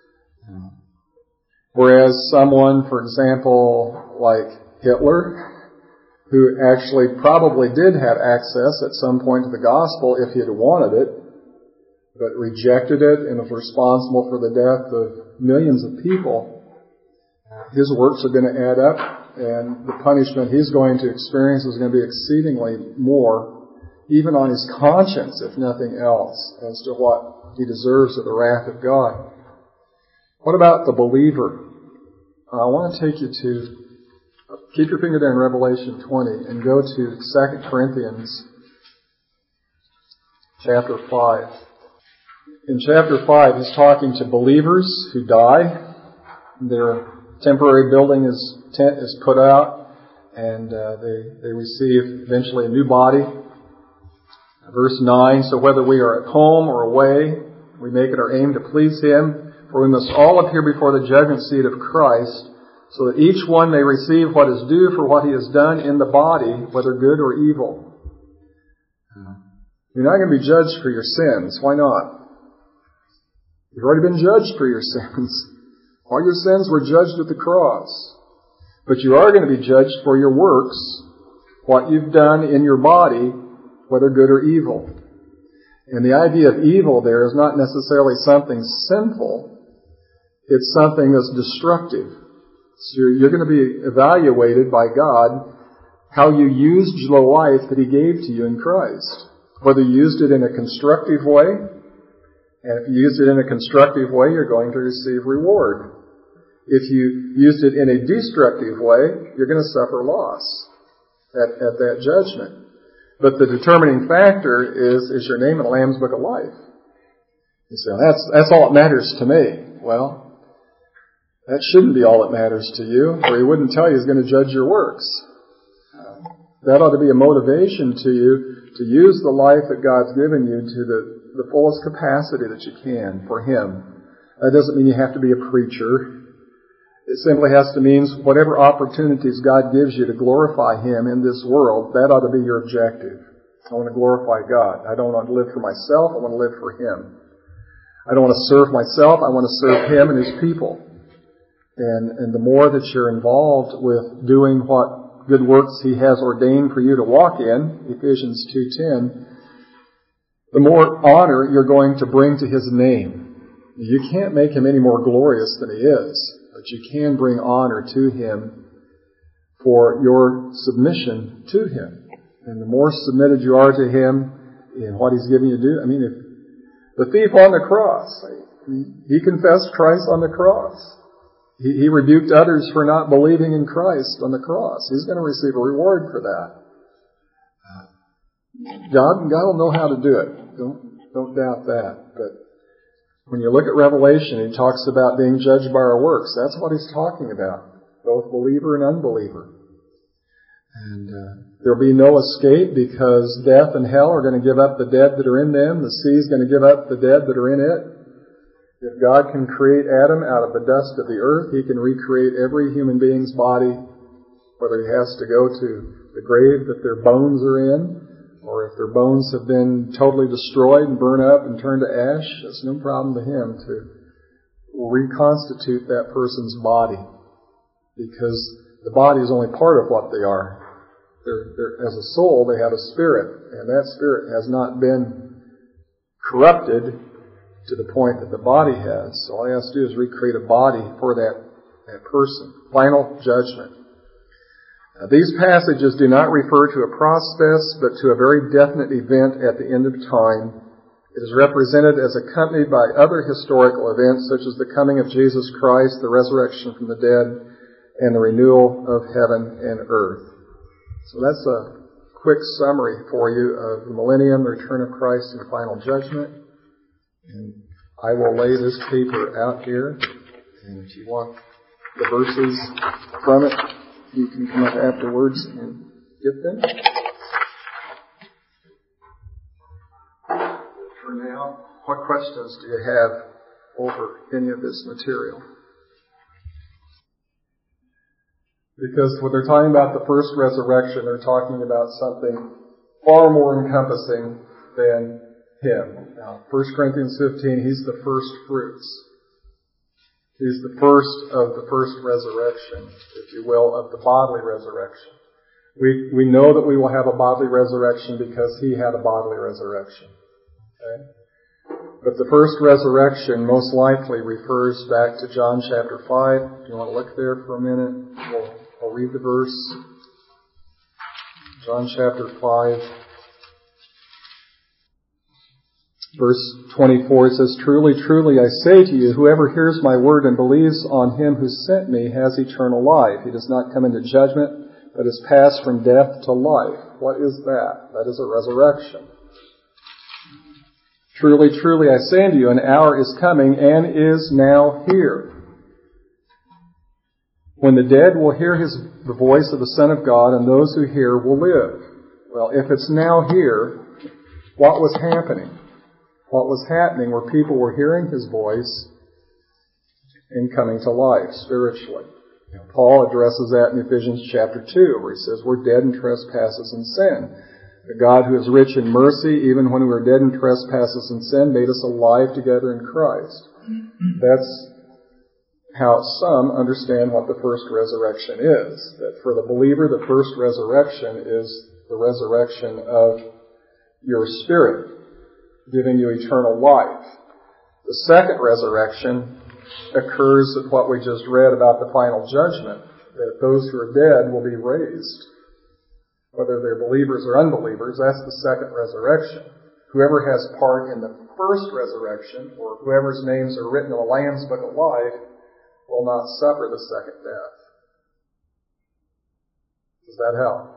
Whereas someone, for example, like Hitler, who actually probably did have access at some point to the gospel if he had wanted it, but rejected it and was responsible for the death of millions of people, his works are going to add up, and the punishment he's going to experience is going to be exceedingly more, even on his conscience, if nothing else, as to what he deserves of the wrath of God. What about the believer? I want to take you to, keep your finger there in Revelation 20 and go to 2 Corinthians chapter 5. In chapter 5, he's talking to believers who die. Their temporary building tent is put out, and they receive eventually a new body. Verse 9, so whether we are at home or away, we make it our aim to please Him, for we must all appear before the judgment seat of Christ, so that each one may receive what is due for what he has done in the body, whether good or evil. You're not going to be judged for your sins. Why not? You've already been judged for your sins. All your sins were judged at the cross. But you are going to be judged for your works, what you've done in your body, whether good or evil. And the idea of evil there is not necessarily something sinful. It's something that's destructive. So you're going to be evaluated by God how you used the life that He gave to you in Christ. Whether you used it in a constructive way, and if you used it in a constructive way, you're going to receive reward. If you used it in a destructive way, you're going to suffer loss at that judgment. But the determining factor is your name in the Lamb's Book of Life. You say, that's all that matters to me. Well, that shouldn't be all that matters to you, or He wouldn't tell you He's going to judge your works. That ought to be a motivation to you to use the life that God's given you to the fullest capacity that you can for Him. That doesn't mean you have to be a preacher. It simply has to mean whatever opportunities God gives you to glorify Him in this world, that ought to be your objective. I want to glorify God. I don't want to live for myself. I want to live for Him. I don't want to serve myself. I want to serve Him and His people. And the more that you're involved with doing what good works He has ordained for you to walk in, Ephesians 2:10, the more honor you're going to bring to His name. You can't make Him any more glorious than He is, but you can bring honor to Him for your submission to Him. And the more submitted you are to Him in what He's given you to do, if the thief on the cross, he confessed Christ on the cross. He rebuked others for not believing in Christ on the cross. He's going to receive a reward for that. God will know how to do it. Don't doubt that. But when you look at Revelation, He talks about being judged by our works. That's what He's talking about, both believer and unbeliever. And there'll be no escape because death and hell are going to give up the dead that are in them. The sea is going to give up the dead that are in it. If God can create Adam out of the dust of the earth, He can recreate every human being's body, whether he has to go to the grave that their bones are in, or if their bones have been totally destroyed and burned up and turned to ash, it's no problem to Him to reconstitute that person's body, because the body is only part of what they are. As a soul, they have a spirit, and that spirit has not been corrupted to the point that the body has. So all He has to do is recreate a body for that person. Final judgment. These passages do not refer to a process, but to a very definite event at the end of time. It is represented as accompanied by other historical events, such as the coming of Jesus Christ, the resurrection from the dead, and the renewal of heaven and earth. So that's a quick summary for you of the millennium, the return of Christ, and final judgment. And I will lay this paper out here, and if you want the verses from it, you can come up afterwards and get them. For now, what questions do you have over any of this material? Because when they're talking about the first resurrection, they're talking about something far more encompassing than Him. Now, 1 Corinthians 15, He's the first fruits. He's the first of the first resurrection, if you will, of the bodily resurrection. We know that we will have a bodily resurrection because He had a bodily resurrection. Okay? But the first resurrection most likely refers back to John chapter 5. If you want to look there for a minute, I'll read the verse. John chapter 5. Verse 24, it says, "Truly, truly, I say to you, whoever hears my word and believes on Him who sent me has eternal life. He does not come into judgment, but is passed from death to life." What is that? That is a resurrection. "Truly, truly, I say unto you, an hour is coming and is now here, when the dead will hear the voice of the Son of God, and those who hear will live." Well, if it's now here, what was happening? What was happening were people were hearing His voice and coming to life spiritually. Paul addresses that in Ephesians chapter 2, where he says, "We're dead in trespasses and sin. The God who is rich in mercy, even when we were dead in trespasses and sin, made us alive together in Christ." That's how some understand what the first resurrection is. That for the believer, the first resurrection is the resurrection of your spirit, giving you eternal life. The second resurrection occurs at what we just read about the final judgment, that those who are dead will be raised. Whether they're believers or unbelievers, that's the second resurrection. Whoever has part in the first resurrection, or whoever's names are written in the Lamb's Book of Life, will not suffer the second death. Does that help?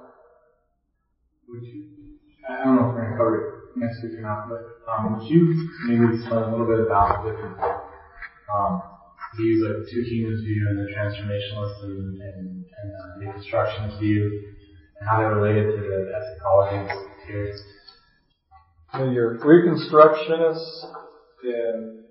I don't know if we're going to cover it next week or not, but would you maybe explain a little bit about the different views, like the two kingdoms view and the transformationalist and the deconstructionist view, and how they're related to the eschatology theory? So your Reconstructionists and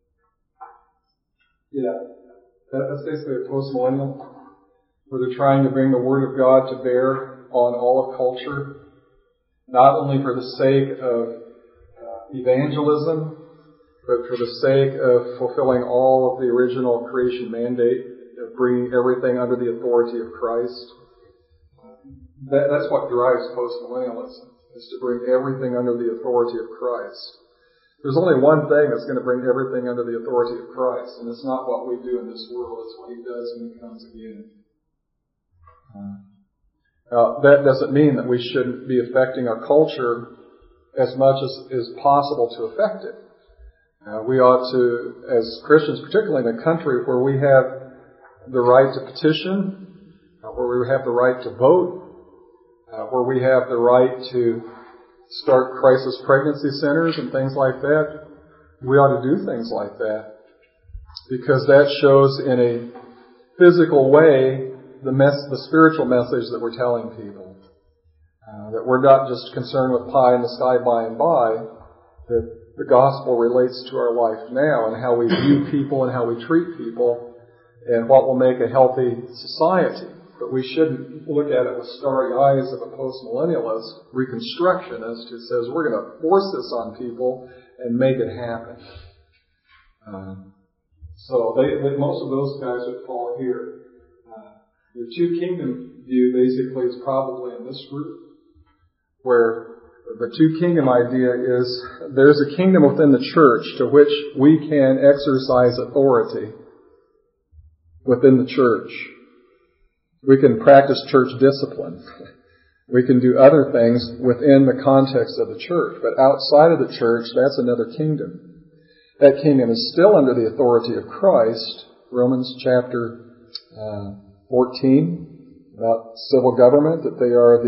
that's basically a postmillennial, where they're trying to bring the Word of God to bear on all of culture, not only for the sake of evangelism, but for the sake of fulfilling all of the original creation mandate of bringing everything under the authority of Christ. That's what drives postmillennialism, is to bring everything under the authority of Christ. There's only one thing that's going to bring everything under the authority of Christ, and it's not what we do in this world, it's what He does when He comes again. That doesn't mean that we shouldn't be affecting our culture as much as is possible to affect it. We ought to, as Christians, particularly in a country where we have the right to petition, where we have the right to vote, where we have the right to start crisis pregnancy centers and things like that, we ought to do things like that, because that shows in a physical way the spiritual message that we're telling people. That we're not just concerned with pie in the sky by and by, that the gospel relates to our life now and how we view people and how we treat people and what will make a healthy society. but we shouldn't look at it with starry eyes of a postmillennialist reconstructionist who says we're going to force this on people and make it happen. So most of those guys would fall here. The two kingdom view basically is probably in this group, where the two kingdom idea is there's a kingdom within the church to which we can exercise authority within the church. We can practice church discipline. We can do other things within the context of the church. But outside of the church, that's another kingdom. That kingdom is still under the authority of Christ. Romans chapter 14, about civil government, that they are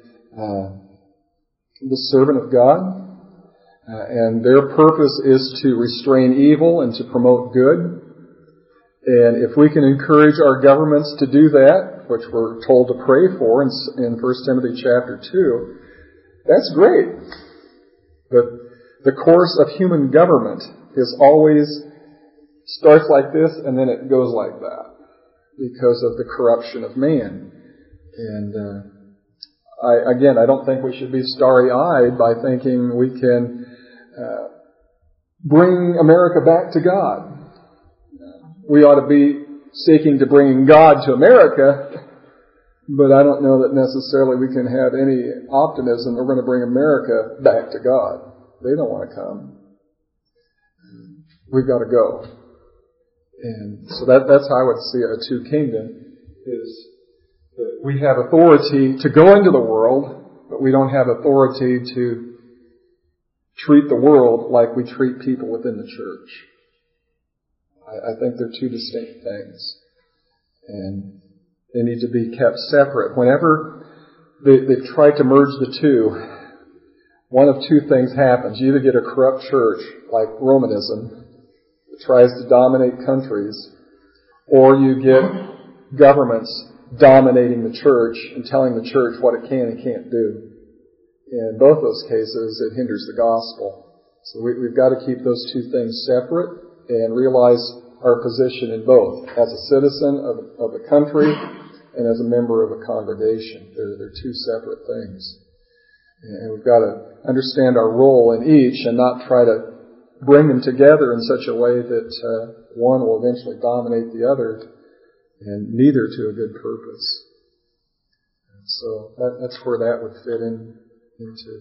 the servant of God. And their purpose is to restrain evil and to promote good. And if we can encourage our governments to do that, which we're told to pray for in 1 Timothy chapter 2, that's great. But the course of human government is always starts like this and then it goes like that because of the corruption of man. And I don't think we should be starry-eyed by thinking we can bring America back to God. We ought to be seeking to bring God to America, but I don't know that necessarily we can have any optimism that we're going to bring America back to God. They don't want to come. We've got to go. And so that's how I would see a two kingdom, is that we have authority to go into the world, but we don't have authority to treat the world like we treat people within the church. I think they're two distinct things. And they need to be kept separate. Whenever they try to merge the two, one of two things happens. You either get a corrupt church, like Romanism, that tries to dominate countries, or you get governments dominating the church and telling the church what it can and can't do. In both those cases, it hinders the gospel. So we've got to keep those two things separate and realize our position in both, as a citizen of the country and as a member of a congregation. They're two separate things. And we've got to understand our role in each and not try to bring them together in such a way that one will eventually dominate the other, and neither to a good purpose. And so that's where that would fit into.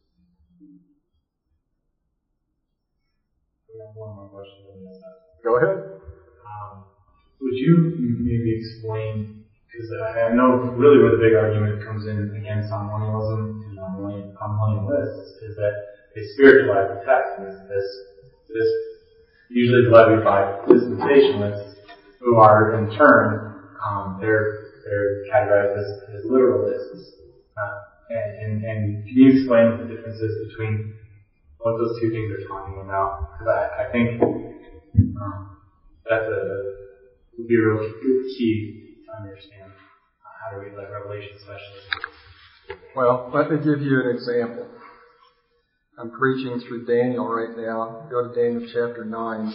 One more question. Go ahead. Would you maybe explain, because I know really where the big argument comes in against amillennialism and amillennialists is that they spiritualize the text. This usually is levied by dispensationalists, who are in turn they're categorized as literalists. And can you explain the differences between what those two things are talking about? Because I think that would be a real good key to understand how to read like Revelation especially. Well, let me give you an example. I'm preaching through Daniel right now. Go to Daniel chapter 9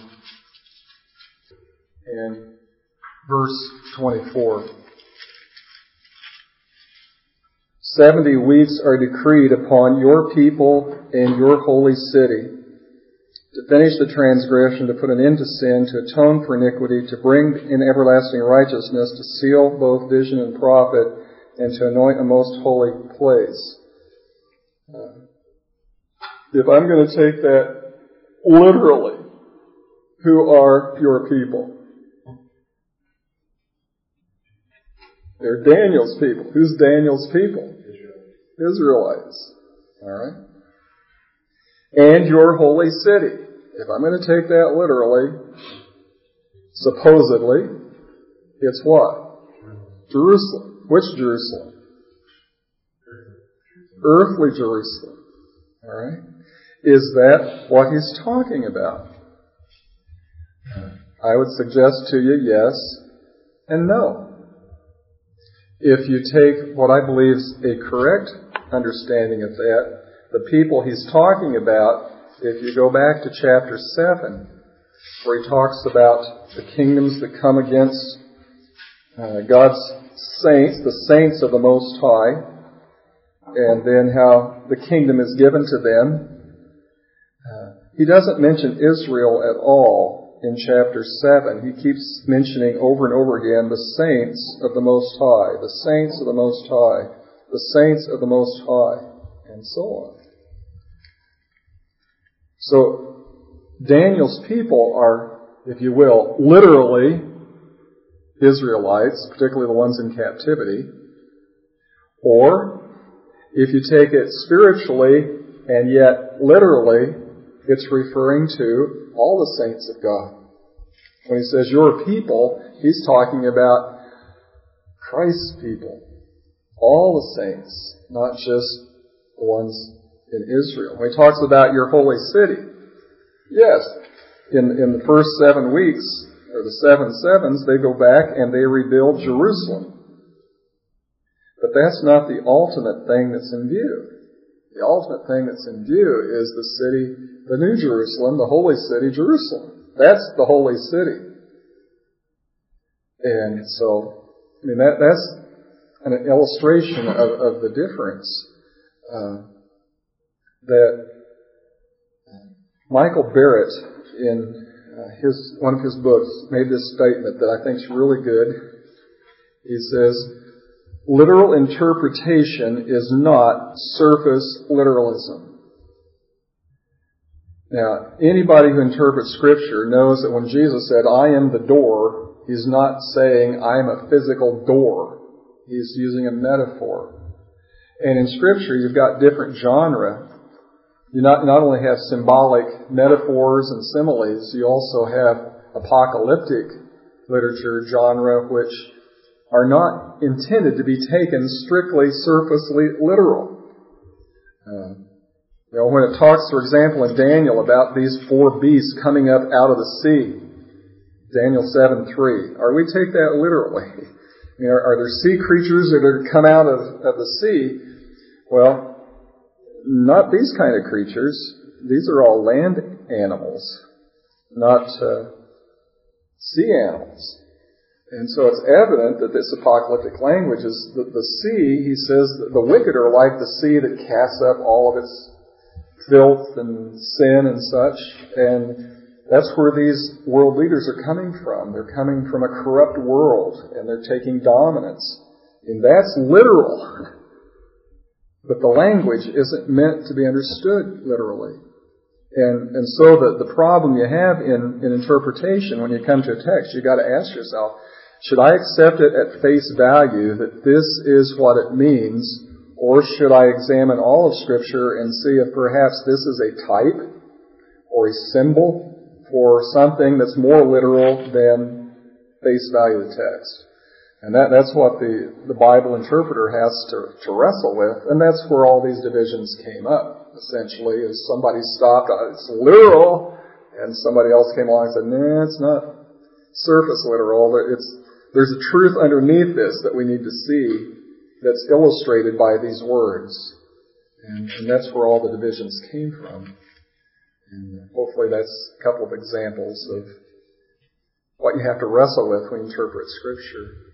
and verse 24. 70 weeks are decreed upon your people and your holy city, to finish the transgression, to put an end to sin, to atone for iniquity, to bring in everlasting righteousness, to seal both vision and prophet, and to anoint a most holy place. If I'm going to take that literally, who are your people? They're Daniel's people. Who's Daniel's people? Israelites. All right? And your holy city. If I'm going to take that literally, supposedly, it's what? Jerusalem. Which Jerusalem? Earthly Jerusalem. All right? Is that what he's talking about? I would suggest to you yes and no. If you take what I believe is a correct understanding of that, the people he's talking about, if you go back to chapter 7, where he talks about the kingdoms that come against God's saints, the saints of the Most High, and then how the kingdom is given to them. He doesn't mention Israel at all in chapter 7. He keeps mentioning over and over again the saints of the Most High, the saints of the Most High, the saints of the Most High, and so on. So Daniel's people are, if you will, literally Israelites, particularly the ones in captivity. Or, if you take it spiritually and yet literally, it's referring to all the saints of God. When he says your people, he's talking about Christ's people. All the saints, not just the ones in Israel. When he talks about your holy city, yes, in the first 7 weeks, or the 7 sevens, they go back and they rebuild Jerusalem. But that's not the ultimate thing that's in view. The ultimate thing that's in view is the city, the New Jerusalem, the holy city, Jerusalem. That's the holy city. And so, I mean, that's an illustration of the difference. That Michael Barrett, in one of his books, made this statement that I think is really good. He says, literal interpretation is not surface literalism. Now, anybody who interprets Scripture knows that when Jesus said, I am the door, he's not saying, I am a physical door. He's using a metaphor. And in Scripture, you've got different genre. You not only have symbolic metaphors and similes, you also have apocalyptic literature genre, which are not intended to be taken strictly surfacely literal. When it talks, for example, in Daniel about these 4 beasts coming up out of the sea, Daniel 7:3, are we take that literally? I mean, are there sea creatures that are come out of the sea? Well, not these kind of creatures. These are all land animals, not sea animals. And so it's evident that this apocalyptic language is the sea. He says that the wicked are like the sea that casts up all of its filth and sin and such. And that's where these world leaders are coming from. They're coming from a corrupt world, and they're taking dominance. And that's literal. But the language isn't meant to be understood literally. And so the problem you have in interpretation when you come to a text, you've got to ask yourself, should I accept it at face value that this is what it means, or should I examine all of Scripture and see if perhaps this is a type or a symbol for something that's more literal than face value of the text? And that's what the Bible interpreter has to wrestle with, and that's where all these divisions came up, essentially, as somebody stopped, it's literal, and somebody else came along and said, nah, it's not surface literal, there's a truth underneath this that we need to see that's illustrated by these words. And that's where all the divisions came from. And hopefully that's a couple of examples of what you have to wrestle with when you interpret Scripture.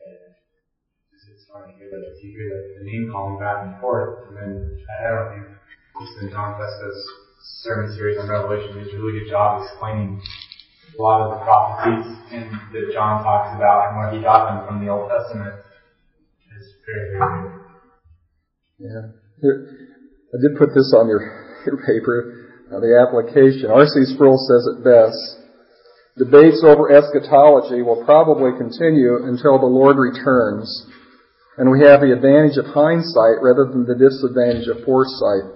It's funny here that you hear the name calling back and forth, and then I don't think just in John Festo's sermon series on Revelation, he does a really good job explaining a lot of the prophecies that John talks about and where he got them from the Old Testament. It's very, very good. Yeah. Here, I did put this on your paper, the application. R.C. Sproul says it best. Debates over eschatology will probably continue until the Lord returns, and we have the advantage of hindsight rather than the disadvantage of foresight.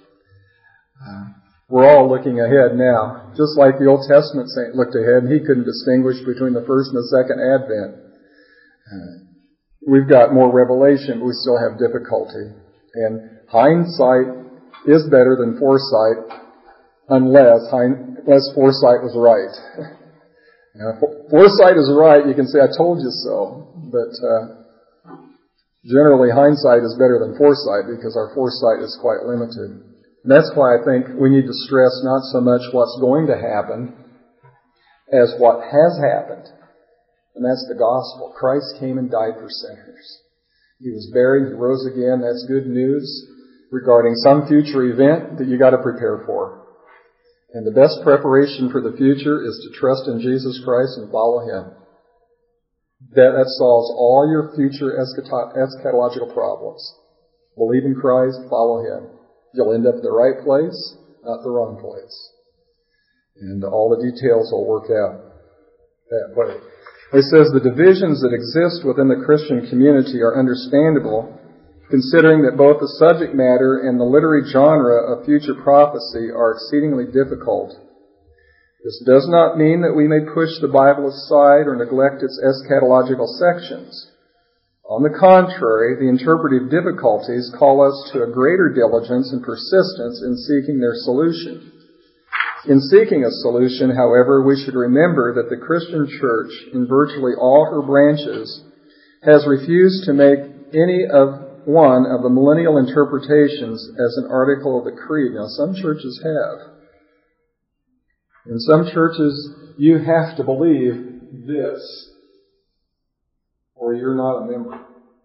We're all looking ahead now. Just like the Old Testament saint looked ahead and he couldn't distinguish between the first and the second advent. We've got more revelation, but we still have difficulty. And hindsight is better than foresight unless foresight was right. Now, if foresight is right, you can say, I told you so. But generally, hindsight is better than foresight because our foresight is quite limited. And that's why I think we need to stress not so much what's going to happen as what has happened. And that's the gospel. Christ came and died for sinners. He was buried, He rose again. That's good news regarding some future event that you got to prepare for. And the best preparation for the future is to trust in Jesus Christ and follow Him. That solves all your future eschatological problems. Believe in Christ, follow Him. You'll end up at the right place, not the wrong place. And all the details will work out that way. He says the divisions that exist within the Christian community are understandable, considering that both the subject matter and the literary genre of future prophecy are exceedingly difficult. This does not mean that we may push the Bible aside or neglect its eschatological sections. On the contrary, the interpretive difficulties call us to a greater diligence and persistence in seeking their solution. In seeking a solution, however, we should remember that the Christian church, in virtually all her branches, has refused to make any one of the millennial interpretations as an article of the creed. Now, some churches have. In some churches, you have to believe this, or you're not a member.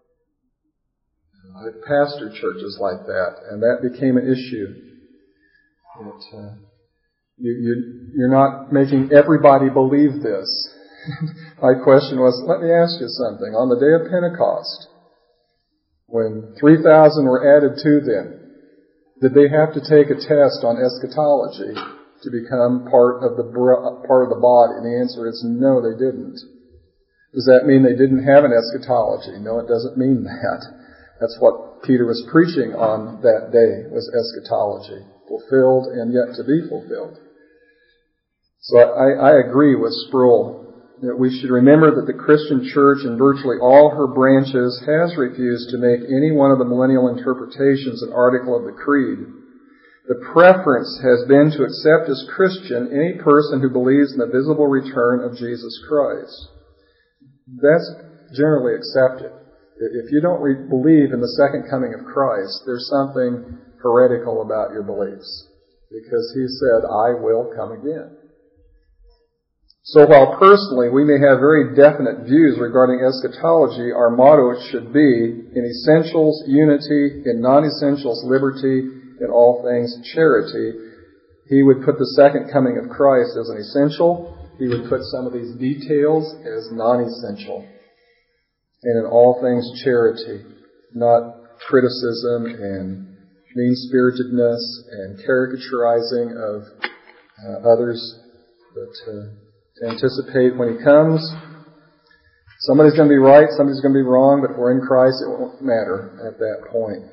I've pastored churches like that, and that became an issue. You're not making everybody believe this. My question was, let me ask you something. On the day of Pentecost, when 3,000 were added to them, did they have to take a test on eschatology to become part of the body? And the answer is no, they didn't. Does that mean they didn't have an eschatology? No, it doesn't mean that. That's what Peter was preaching on that day, was eschatology, fulfilled and yet to be fulfilled. So I agree with Sproul that we should remember that the Christian church in virtually all her branches has refused to make any one of the millennial interpretations an article of the creed. The preference has been to accept as Christian any person who believes in the visible return of Jesus Christ. That's generally accepted. If you don't believe in the second coming of Christ, there's something heretical about your beliefs. Because He said, I will come again. So while personally we may have very definite views regarding eschatology, our motto should be, in essentials, unity; in non-essentials, liberty; in all things, charity. He would put the second coming of Christ as an essential. He would put some of these details as non-essential. And in all things, charity, not criticism and mean-spiritedness and caricaturizing of others, but to anticipate when He comes. Somebody's going to be right, somebody's going to be wrong, but if we're in Christ, it won't matter at that point.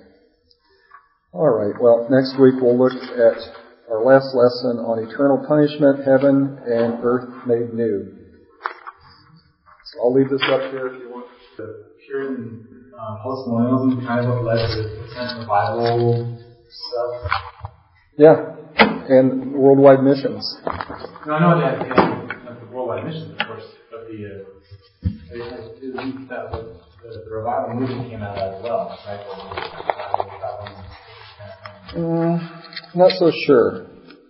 All right, well, next week we'll look at our last lesson on eternal punishment, heaven, and earth made new. So I'll leave this up here if you want. The Puritan postmillennialism kind of what led to the revival stuff. Yeah, and worldwide missions. No, I know that the worldwide missions, of course, but the revival movement came out of that as well, right? Not so sure.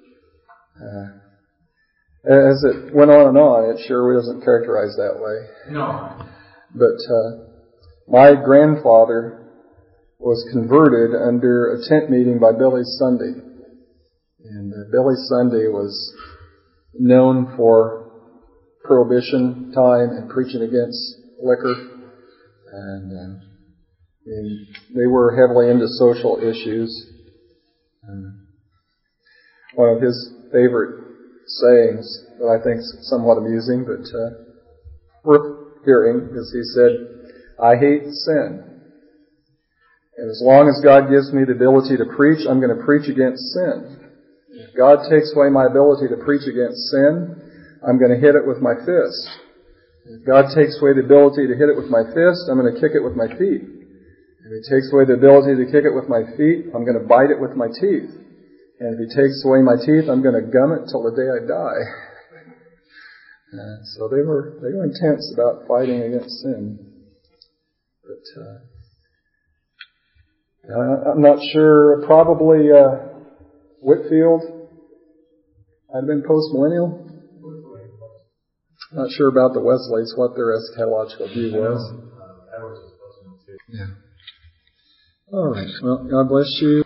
As it went on and on, it sure wasn't characterized that way. No. But my grandfather was converted under a tent meeting by Billy Sunday. And Billy Sunday was known for prohibition time and preaching against liquor. And they were heavily into social issues. One of his favorite sayings that I think is somewhat amusing, but worth hearing, is he said, I hate sin. And as long as God gives me the ability to preach, I'm going to preach against sin. If God takes away my ability to preach against sin, I'm going to hit it with my fist. If God takes away the ability to hit it with my fist, I'm going to kick it with my feet. If He takes away the ability to kick it with my feet, I'm going to bite it with my teeth. And if He takes away my teeth, I'm going to gum it till the day I die. So they were intense about fighting against sin. But I'm not sure. Probably Whitefield. I've been post-millennial. Not sure about the Wesleys, what their eschatological view was. Edwards was supposed to know too. Yeah. All right. Well, God bless you.